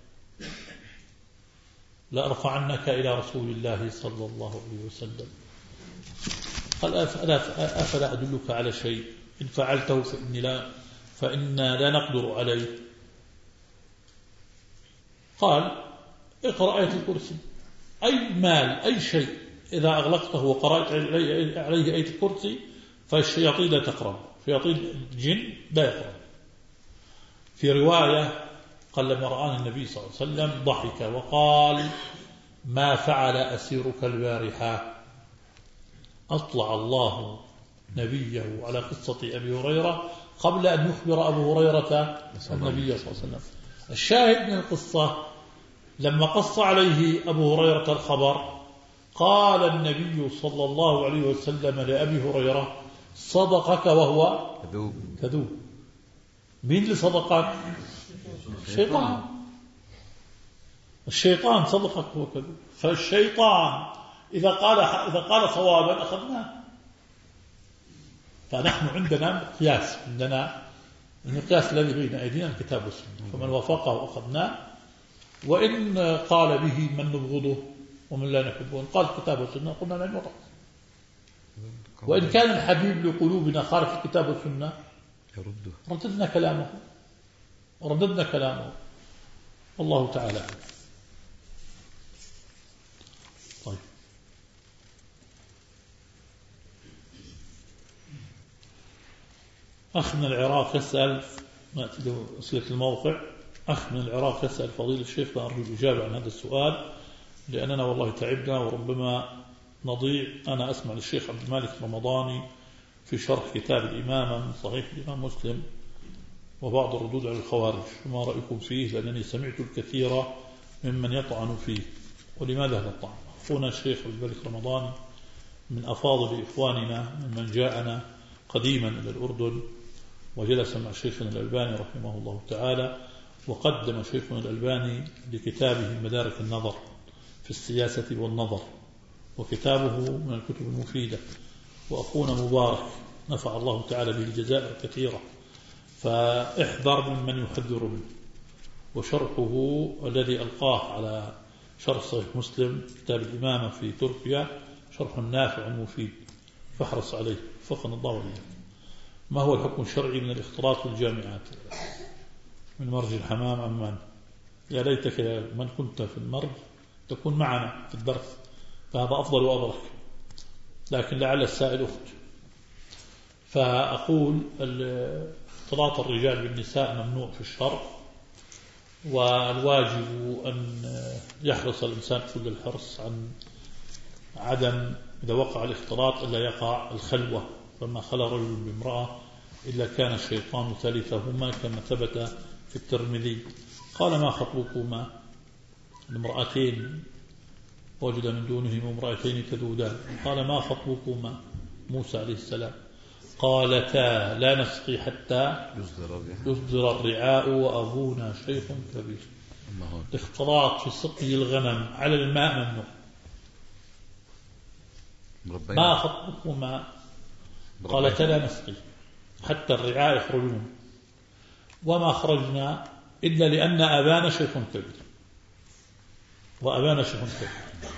لا أرفعنك إلى رسول الله صلى الله عليه وسلم. قال أفلا أدلك على شيء إن فعلته فإنا لا نقدر عليه. قال اقرأ آية الكرسي، أي مال أي شيء إذا أغلقته وقرأت عليه آية الكرسي فالشياطين لا تقرب، شياطين الجن لا يقرب. في رواية قال لما رآني النبي صلى الله عليه وسلم ضحك وقال ما فعل أسيرك البارحة. أطلع الله نبيه على قصة أبي هريرة قبل أن يخبر أبو هريرة النبي صلى الله عليه وسلم. الشاهد من القصة لما قص عليه أبو هريرة الخبر قال النبي صلى الله عليه وسلم لأبي هريرة صدقك وهو كذوب. مين اللي صدقك؟ الشيطان صدقك وهو كذوب. فالشيطان إذا قال صوابا أخذناه. فنحن عندنا قياس، عندنا المقياس الذي بين أيدينا الكتاب والسنة، فمن وافقه أخذناه، وإن قال به من نبغضه ومن لا نحبه، إن قال الكتاب والسنة قلنا لا نوافق. وإن كان الحبيب لقلوبنا خارج الكتاب والسنة رددنا كلامه والله تعالى. طيب أخ من العراق يسأل، نأتي لأسئلة الموقع. أخ من العراق يسأل فضيلة الشيخ، لا أرجو الإجابة عن هذا السؤال لأننا والله تعبنا وربما نضيع. أنا أسمع للشيخ عبد المالك رمضاني في شرح كتاب الإمامة من صحيح الإمام مسلم وبعض الردود على الخوارج، ما رأيكم فيه؟ لأنني سمعت الكثير ممن يطعن فيه. ولماذا هذا الطعن؟ أخونا الشيخ عبد المالك رمضاني من أفاضل إخواننا ممن جاءنا قديما إلى الأردن وجلس مع شيخنا الألباني رحمه الله تعالى، وقدم شيخنا الألباني لكتابه مدارك النظر في السياسة والنظر، وكتابه من الكتب المفيدة. وأخونا مبارك نفع الله تعالى به الجزائر كثيرة، فاحذر ممن يحذر منه. وشرحه الذي ألقاه على شرح صحيح مسلم كتاب الإمامة في تركيا شرح نافع مفيد، فاحرص عليه وفقنا الله وإياك. ما هو الحكم الشرعي من الاختلاط في الجامعات؟ من مرج الحمام عمان. يا ليتك من كنت في المرج تكون معنا في الدرس، فهذا أفضل وأبرك، لكن لعل السائل أخت. فأقول اختلاط الرجال بالنساء ممنوع في الشرع، والواجب أن يحرص الإنسان كل الحرص عن عدم إذا وقع الاختلاط إلا يقع الخلوة، فما خلى رجل بامرأة إلا كان الشيطان ثالثهما كما ثبت في الترمذي. قال ما خطبكما؟ المرأتين وجد من دونهم امرأتين تذودان. قال ما خطبكما؟ موسى عليه السلام. قالتا لا نسقي حتى يصدر الرعاء وأبونا شيخ كبير. الاختلاط في سقي الغنم على الماء ممنوع. ما خطبكما؟ قالتا لا نسقي حتى الرعاء يخرجون، وما خرجنا إلا لأن أبانا شيخ كبير، وأبانا شيخ كبير.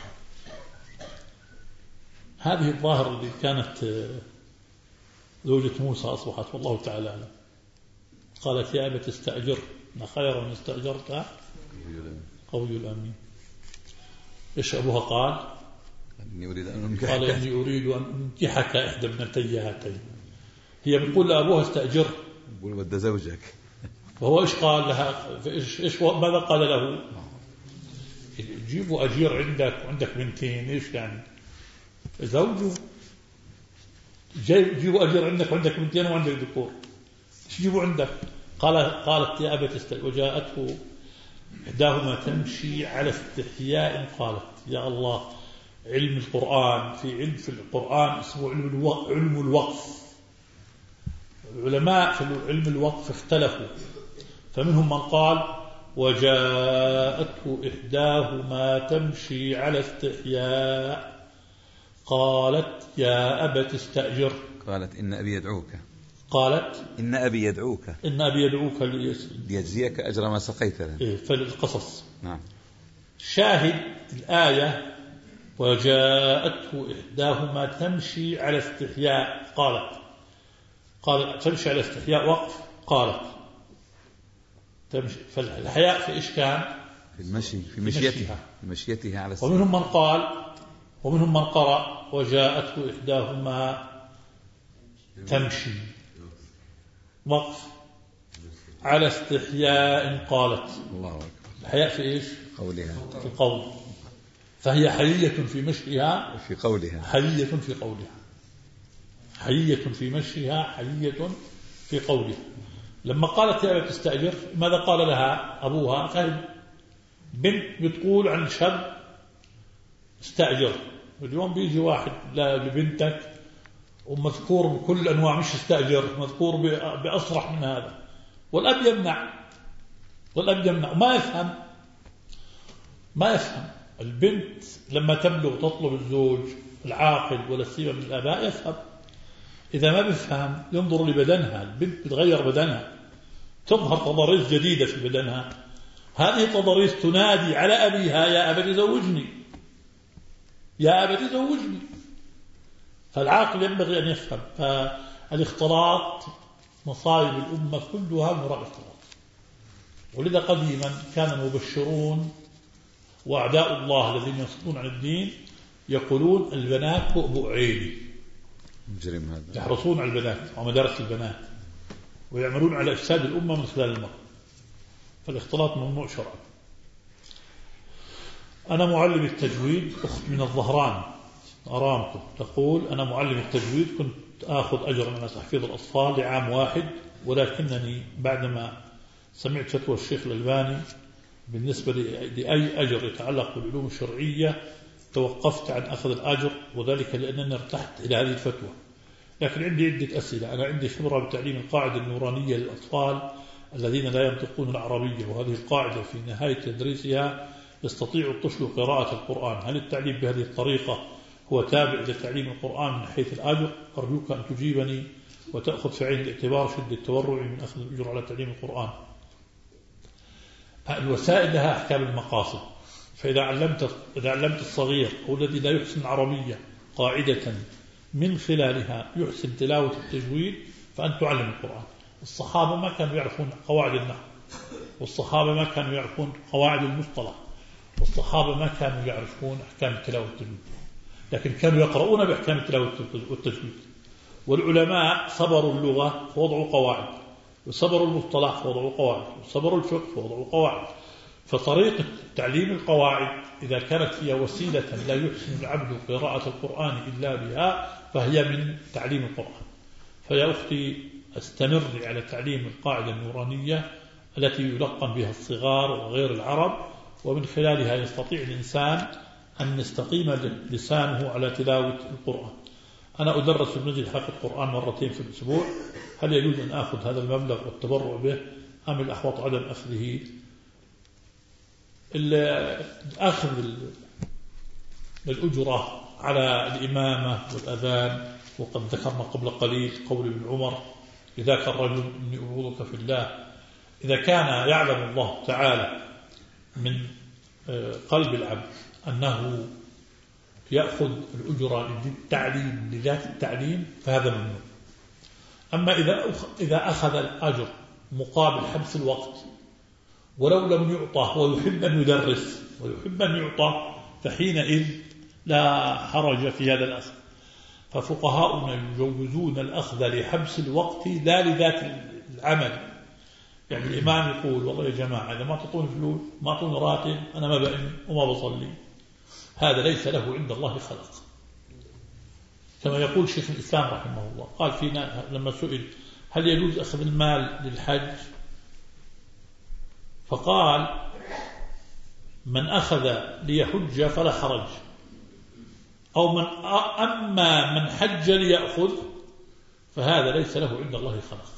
هذه الظاهر اللي كانت زوجة موسى أصبحت والله تعالى أعلم. قالت يا أبت استأجر إن خير من استأجرت قوي الأمين. إيش أبوها قال؟ قال إني أريد أن أنكحك إحدى ابنتي هاتين. هي بتقول لأبوها استأجر، بقول ود زوجك، وهو إيش قال لها؟ ماذا قال له؟ جيبوا أجير عندك وعندك بنتين، إيش يعني زوجه؟ جيبوا أجير عندك وعندك بنتين وعندك ذكور، إيش جيبوا عندك؟ قالت يا أبت استأجر. وجاءته إحداهما تمشي على استحياء قالت يا الله، علم القرآن في القرآن اسمه علم الوقف. العلماء في علم الوقف اختلفوا، فمنهم من قال وجاءته إحداهما تمشي على استحياء قالت يا أبت استأجر. قالت إن أبي يدعوك. قالت إن أبي يدعوك. إن أبي يدعوك ليجزيك أجر ما سقيت له. فالقصص. نعم. شاهد الآية وجاءته إحداهما تمشي على استحياء قالت تمشي على استحياء وقف قالت تمشي. فالحياء في إيش كان؟ في المشي، في مشيتها على استحياء. ومنهم من قال، ومنهم من قرأ وجاءته إحداهما تمشي وقف على استحياء قالت. الله أكبر. الحياء في إيش؟ قولها، في القول. فهي حيية في مشيها، في قولها حيية في قولها، حيية في مشيها، حيية في قولها. لما قالت يا أبت تستأجر، ماذا قال لها أبوها؟ فهم. بنت بتقول عن شاب استأجر. اليوم بيجي واحد لبنتك ومذكور بكل أنواع، مش استأجر، مذكور بأصرح من هذا، والأب يمنع، ما يفهم. البنت لما تبلغ تطلب الزوج العاقل ولا سيما من الآباء يفهم. إذا ما بفهم ينظر لبدنها. البنت بتغير بدنها، تظهر تضاريس جديدة في بدنها. هذه التضاريس تنادي على أبيها يا أبت زوجني، يا أبت زوجني. فالعاقل ينبغي أن يفهم. فالاختلاط مصائب الأمة كلها من وراء الاختلاط. ولذا قديما كان المبشرون وأعداء الله الذين يصدون عن الدين يقولون البنات بؤبؤ عيني، يحرصون على البنات ومدارس البنات ويعملون على إفساد الأمة من خلال المرأة. فالاختلاط ممنوع شرعا. أنا معلم التجويد، أخت من الظهران أرامكو تقول أنا معلم التجويد، كنت آخذ أجر من تحفيظ الأطفال لعام واحد، ولكنني بعدما سمعت فتوى الشيخ الألباني بالنسبة لأي أجر يتعلق بالعلوم الشرعية توقفت عن أخذ الأجر، وذلك لأنني ارتحت إلى هذه الفتوى. لكن عندي عدة أسئلة. أنا عندي خبرة بتعليم القاعدة النورانية للأطفال الذين لا ينطقون العربية، وهذه القاعدة في نهاية تدريسها يستطيع الطفل قراءة القرآن. هل التعليم بهذه الطريقة هو تابع لتعليم القرآن من حيث الأجر؟ أرجوك أن تجيبني وتأخذ في عين الاعتبار شدة التورع من أخذ الأجر على تعليم القرآن. الوسائل لها أحكام المقاصد. فإذا علمت الصغير أو الذي لا يحسن العربية قاعدة من خلالها يحسن تلاوة التجويد فأنت تعلم القرآن. الصحابة ما كانوا يعرفون قواعد النحو، والصحابة ما كانوا يعرفون قواعد المصطلح، والصحابة ما كانوا يعرفون أحكام تلاوة التجويد، لكن كانوا يقرؤون بأحكام التلاوة والتجويد. والعلماء صبروا اللغة فوضعوا قواعد، وصبروا المصطلح فوضعوا قواعد، وصبروا الفقه فوضعوا قواعد. فطريقة تعليم القواعد إذا كانت هي وسيلة لا يحسن العبد قراءة القرآن إلا بها فهي من تعليم القرآن. فيا أختي استمري على تعليم القاعدة النورانية التي يلقن بها الصغار وغير العرب، ومن خلالها يستطيع الإنسان أن يستقيم لسانه على تلاوة القرآن. أنا أدرس في المسجد حق القرآن مرتين في الأسبوع. هل يجوز أن أخذ هذا المبلغ والتبرع به أم الأحوط عدم أخذه؟ أخذ الأجرة على الإمامة والأذان، وقد ذكرنا قبل قليل قول ابن عمر لذاك الرجل إني أبغضك في الله. إذا كان يعلم الله تعالى من قلب العبد أنه يأخذ الأجرة للتعليم لذات التعليم فهذا ممنوع. أما إذا أخذ الأجر مقابل حبس الوقت ولو لم يعطى ويحب أن يدرس ويحب أن يعطى فحينئذ لا حرج في هذا الأخذ. ففقهاؤنا يجوزون الأخذ لحبس الوقت لا لذات العمل. يعني الإمام يقول والله يا جماعة إذا ما تعطوني فلوس ما تعطوني راتب أنا ما بأمن وما بصلي، هذا ليس له عند الله خلق. كما يقول شيخ الإسلام رحمه الله، قال فينا لما سئل هل يجوز أخذ المال للحج، فقال من أخذ ليحج فلا حرج، أو أما من حج ليأخذ فهذا ليس له عند الله خلق.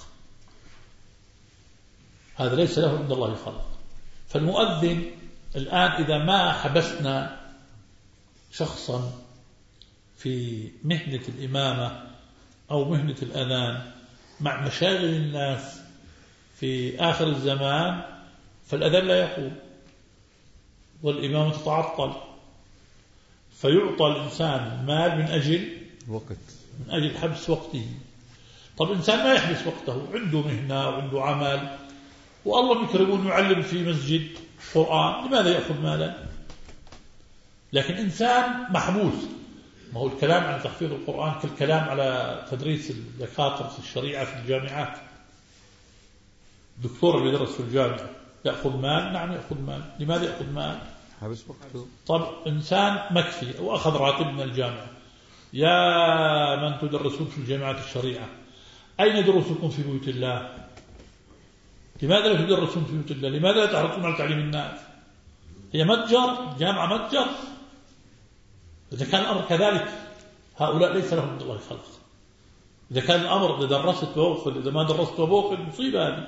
هذا ليس له عند الله خلق. فالمؤذن الآن إذا ما حبسنا شخصا في مهنة الإمامة أو مهنة الأذان مع مشاغل الناس في آخر الزمان، فالأذان لا يقوم والإمامة تتعطل، فيعطى الإنسان مال من أجل حبس وقته. طب إنسان ما يحبس وقته، عنده مهنة وعنده عمل والله يكرمون يعلم في مسجد قرآن، لماذا يأخذ مالا؟ لكن إنسان محبوس. ما هو الكلام عن تحفيظ القرآن كالكلام على تدريس الدكاترة في الشريعة في الجامعات. دكتور اللي يدرس في الجامعة يأخذ مال؟ نعم يأخذ مال. لماذا يأخذ مال؟ حبس وقته. طب إنسان مكفي وأخذ راتب من الجامعة، يا من تدرسون في الجامعات الشريعة أين دروسكم في بيوت الله؟ لماذا لا تدرسون في بيوت الله؟ لماذا لا تحرصون على تعليم الناس؟ هي متجر، جامعة متجر. إذا كان الأمر كذلك هؤلاء ليس لهم عند الله خلق. إذا كان الأمر إذا درست بوقف، إذا ما درست بوقف، مصيبة هذه.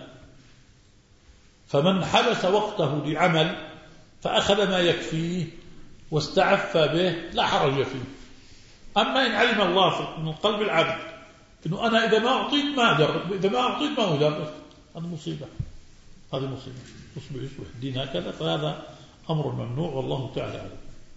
فمن حبس وقته لعمل فأخذ ما يكفيه واستعف به لا حرج فيه. أما إن علم الله من قلب العبد إنه أنا إذا ما أعطيت ما أدرس، إذا ما أعطيت ما أدرس، هذه مصيبة. هذه مصيبة. يصبح الدين هكذا، فهذا أمر ممنوع والله تعالى أعلم.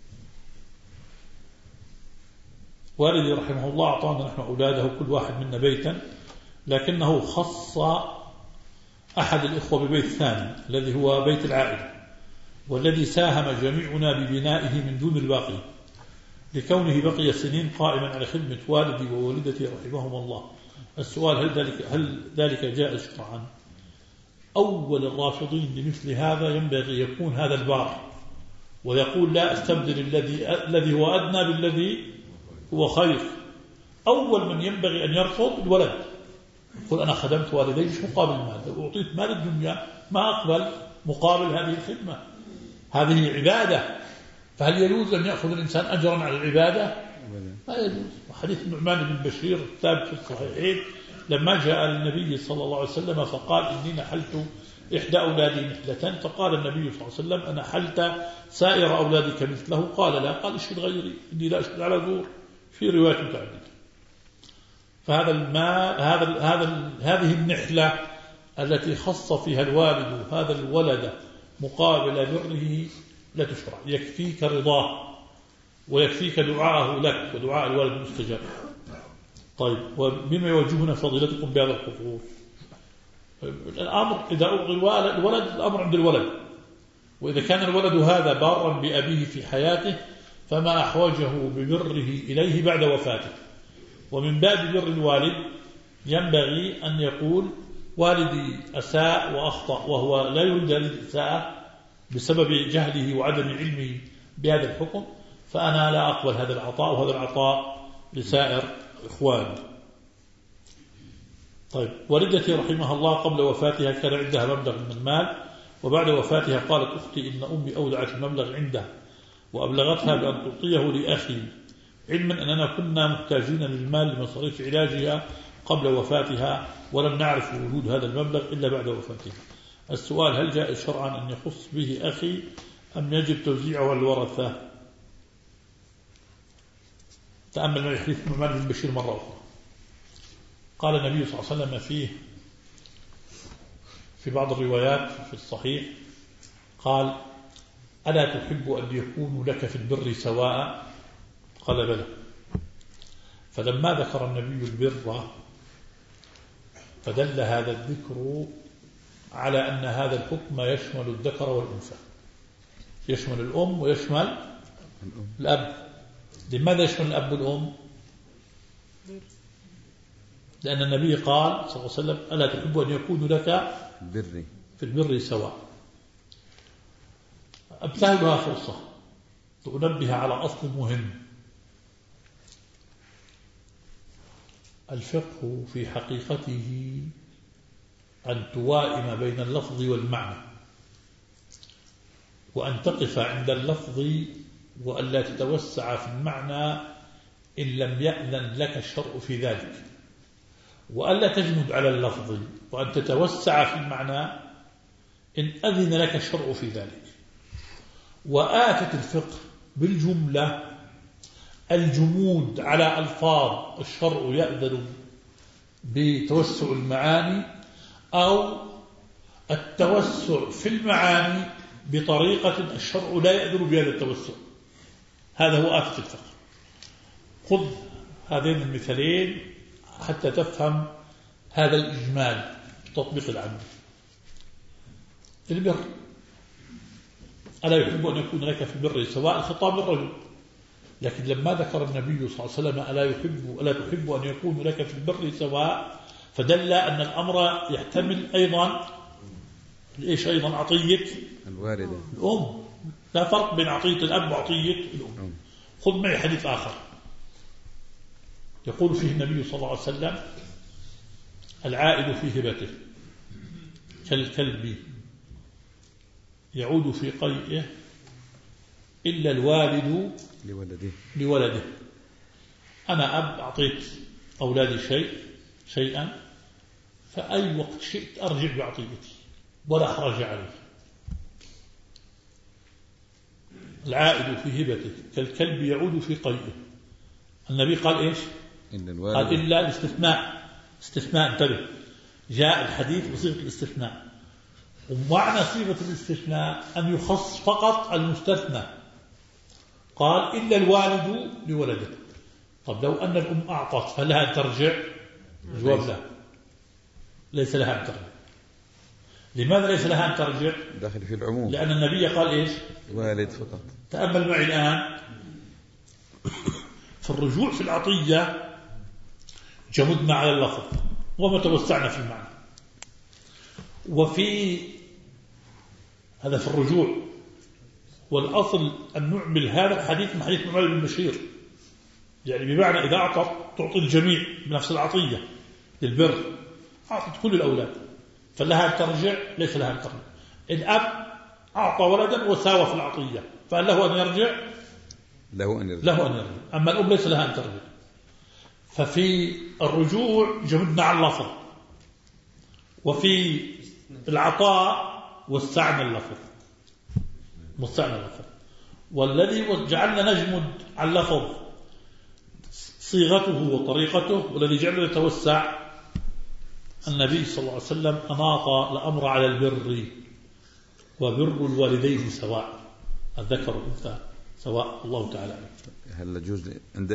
والدي رحمه الله أعطانا نحن أولاده كل واحد منا بيتا، لكنه خص أحد الإخوة ببيت ثاني الذي هو بيت العائلة، والذي ساهم جميعنا ببنائه من دون الباقي، لكونه بقي سنين قائما على خدمة والدي ووالدتي رحمهم الله. السؤال هل ذلك جائز شرعا؟ أول الرافضين لمثل هذا ينبغي يكون هذا البار ويقول لا أستبدل الذي هو أدنى بالذي هو خير. أول من ينبغي أن يرفض الولد، يقول أنا خدمت والدي مش مقابل المال، لو أعطيت مال الدنيا ما أقبل مقابل هذه الخدمة، هذه عبادة. فهل يجوز أن يأخذ الإنسان أجرا على العبادة؟ لا يجوز. وحديث النعمان بن بشير الثابت في الصحيحين لما جاء النبي صلى الله عليه وسلم فقال إني نحلت إحدى أولادي مثلة، فقال النبي صلى الله عليه وسلم أنا حلت سائر أولادك مثله؟ قال لا. قال اشهد غيري إني لا أشهد على زور، في رواية متعددة. فهذا المال هذه النحلة التي خص فيها الوالد هذا الولد مقابل بره لا تشرع. يكفيك رضاه ويكفيك دعاءه لك ودعاء الوالد مستجاب. طيب، ومما يوجهنا فضيلتكم بهذا الخصوص الأمر إذا أعطي الولد الأمر عند الولد، وإذا كان الولد هذا بارا بأبيه في حياته فما أحوجه ببره إليه بعد وفاته. ومن باب بر الوالد ينبغي أن يقول والدي أساء وأخطأ وهو لا يريد الإساءة بسبب جهله وعدم علمه بهذا الحكم، فأنا لا أقبل هذا العطاء، وهذا العطاء لسائر إخواني. طيب، والدتي رحمها الله قبل وفاتها كان عندها مبلغ من المال، وبعد وفاتها قالت أختي إن أمي أودعت المبلغ عندها وأبلغتها بأن تعطيه لأخي، علما أننا كنا محتاجين للمال لمصاريف علاجها قبل وفاتها ولم نعرف وجود هذا المبلغ إلا بعد وفاتها. السؤال هل جائز شرعا أن يخص به أخي أم يجب توزيعه على الورثة؟ تأمل ما يحدث النعمان بن بشير مرة أخرى. قال النبي صلى الله عليه وسلم فيه في بعض الروايات في الصحيح قال ألا تحب أن يكون لك في البر سواء؟ قال بلى. فلما ذكر النبي البر فدل هذا الذكر على أن هذا الحكم يشمل الذكر والأنثى، يشمل الأم ويشمل الأب. لماذا يشمل الأب والأم؟ لأن النبي قال صلى الله عليه وسلم ألا تحب أن يكون لك في البر سواء. أبتهلها فرصة تنبه على أصل مهم. الفقه في حقيقته أن توائم بين اللفظ والمعنى، وأن تقف عند اللفظ وأن لا تتوسع في المعنى إن لم يأذن لك الشرع في ذلك، وأن لا تجمد على اللفظ وأن تتوسع في المعنى إن أذن لك الشرع في ذلك. وآتت الفقه بالجملة الجمود على ألفاظ الشرع يأذن بتوسع المعاني، أو التوسع في المعاني بطريقة الشرع لا يأذن بهذا التوسع. هذا هو آفة الفقه. خذ هذين المثالين حتى تفهم هذا الإجمال التطبيق العملي. البر، ألا يحب أن يكون لك في البر سواء، الخطاب للرجل، لكن لما ذكر النبي صلى الله عليه وسلم ألا تحب أن يكون لك في البر سواء، فدل أن الأمر يحتمل أيضا إيش؟ أيضا عطية الوالدة الأم. لا فرق بين عطية الأب وعطية الأم. خذ معي حديث آخر يقول فيه النبي صلى الله عليه وسلم العائد في هبته كالكلب يعود في قيئه إلا الوالد لولده. أنا أب أعطيت أولادي شيئا، فأي وقت شئت أرجع بعطيتي ولا حرج عليه. العائد في هبته كالكلب يعود في قيئه. النبي قال إيش؟ قال إلا الاستثناء. استثناء، انتبه، جاء الحديث بصيغة الاستثناء، ومعنى صيغة الاستثناء أن يخص فقط المستثنى. قال إلا الوالد لولده. طب لو أن الأم أعطت فلها أن ترجع؟ الجواب لا، ليس لها أن ترجع. لماذا ليس لها أن ترجع؟ داخل في العموم، لأن النبي قال إيش؟ والد فقط. تأمل معي الآن في الرجوع في العطية جمدنا على اللفظ وما توسعنا في المعنى. وفي هذا في الرجوع، والأصل أن نعمل هذا الحديث من حديث معاذ بن بشير، يعني بمعنى إذا أعطت تعطي الجميع بنفس العطية للبر، أعطت كل الأولاد فلها أن ترجع؟ ليس لها أن ترجع. الأب أعطى ولدا وساوى في العطية فهل له أن يرجع؟ له أن يرجع. أما الأم ليس لها أن ترجع. ففي الرجوع جمدنا على اللفظ، وفي العطاء وسعنا اللفظ. والذي جعلنا نجمد على اللفظ صيغته وطريقته، والذي جعلنا نتوسع النبي صلى الله عليه وسلم أناط الأمر على البر، وبر الوالدين سواء، الذكر والأنثى سواء. الله تعالى. هل يجوز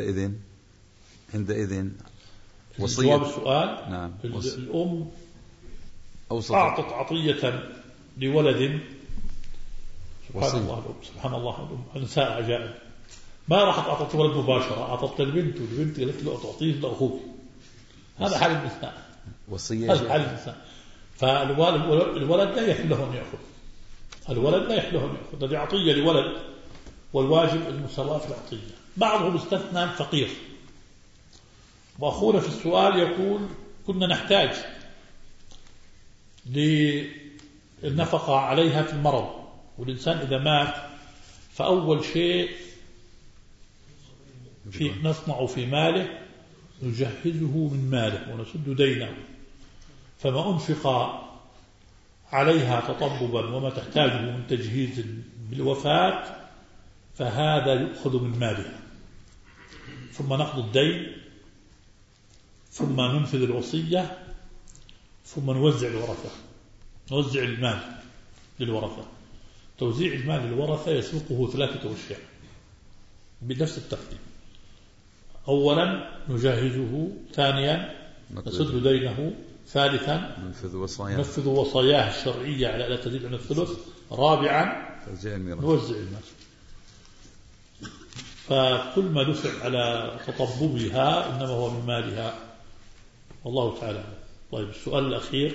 عندئذ وصية؟ جواب السؤال نعم. الأم أعطت عطية لولد، سبحان الله النساء عجائب. ما راحت أعطت ولد مباشرة، أعطت البنت والبنت قالت له تعطيه لأخوك. هذا حال النساء، وصية. هذا حال النساء. فالولد لا يحل له أن يأخذ، الولد لا يحل له أن يأخذ، هذه عطية لولد، والواجب المساواة في العطية. بعضهم استثنى الفقير. وأخونا في السؤال يقول كنا نحتاج للنفقة عليها في المرض، والإنسان إذا مات فأول شيء نصنع في ماله نجهزه من ماله ونسد دينه، فما أنفق عليها تطببا وما تحتاجه من تجهيز بالوفاة فهذا يؤخذ من مالها، ثم نقضي الدين، ثم ننفذ الوصية، ثم نوزع الورثة، نوزع المال للورثة. توزيع المال للورثة يسبقه 3 أشياء بنفس الترتيب. أولا نجهزه، ثانيا نسد دينه، ثالثا ننفذ وصاياه الشرعية على لا تزيد عن الثلث، رابعا نوزع المال. فكل ما دفع على تطببها إنما هو من مالها، والله تعالى. طيب السؤال الأخير: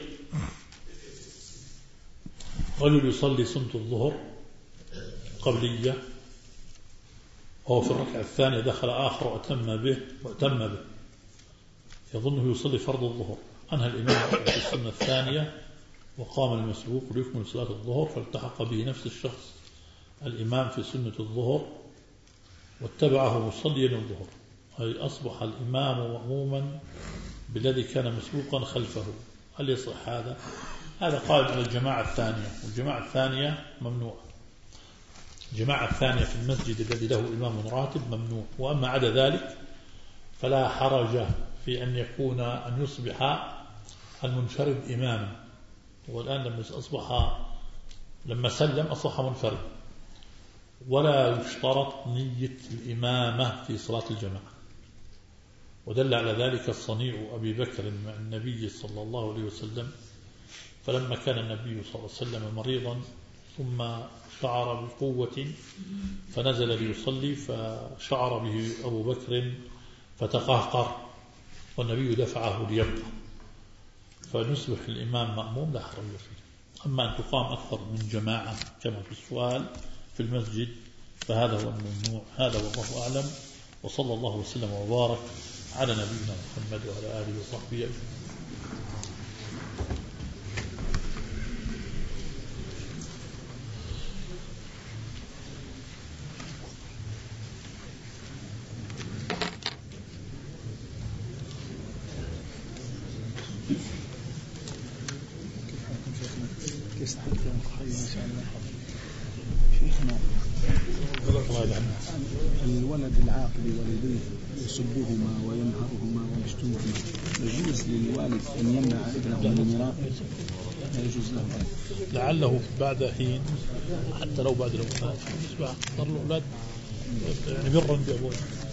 رجل يصلي سنة الظهر قبلية وهو في الركعة الثانية دخل آخر وأتم به يظنه يصلي فرض الظهر، أنهى الإمام في السنة الثانية وقام المسبوق ليكمل صلاة الظهر، فالتحق به نفس الشخص الإمام في سنة الظهر واتبعه مصليا الظهر، أي أصبح الإمام مأموما بالذي كان مسبوقا خلفه. هل يصح هذا؟ هذا قائم على الجماعة الثانية، والجماعة الثانية ممنوع. الجماعة الثانية في المسجد الذي له إمام راتب ممنوع، وأما عدا ذلك فلا حرج في أن يصبح المنفرد إماما. والآن لما سلم أصبح منفرد، ولا يشترط نية الإمامة في صلاة الجماعة. ودل على ذلك الصنيع أبي بكر مع النبي صلى الله عليه وسلم، فلما كان النبي صلى الله عليه وسلم مريضا ثم شعر بقوة فنزل ليصلي، فشعر به أبو بكر فتقهقر والنبي دفعه ليبقى، فنصبح الإمام مأموم لا حرج فيه. أما أن تقام أكثر من جماعة كما في السؤال في المسجد فهذا هو الممنوع. هذا والله أعلم، وصلى الله وسلم وبارك على نبينا محمد وعلى آله وصحبه أجمعين. كيف صحتك يا مخيم إن شاء الله؟ شيخنا الولد العاقل والديه يسبهما وينهرهما ويشتمهما، يجوز للوالد أن يمنع ابنه من الميراث؟ لا يجوز له ذلك. لعله بعد حين، حتى لو بعد الوفاة، يصبح أكثر الأولاد يعني برا بأبوه.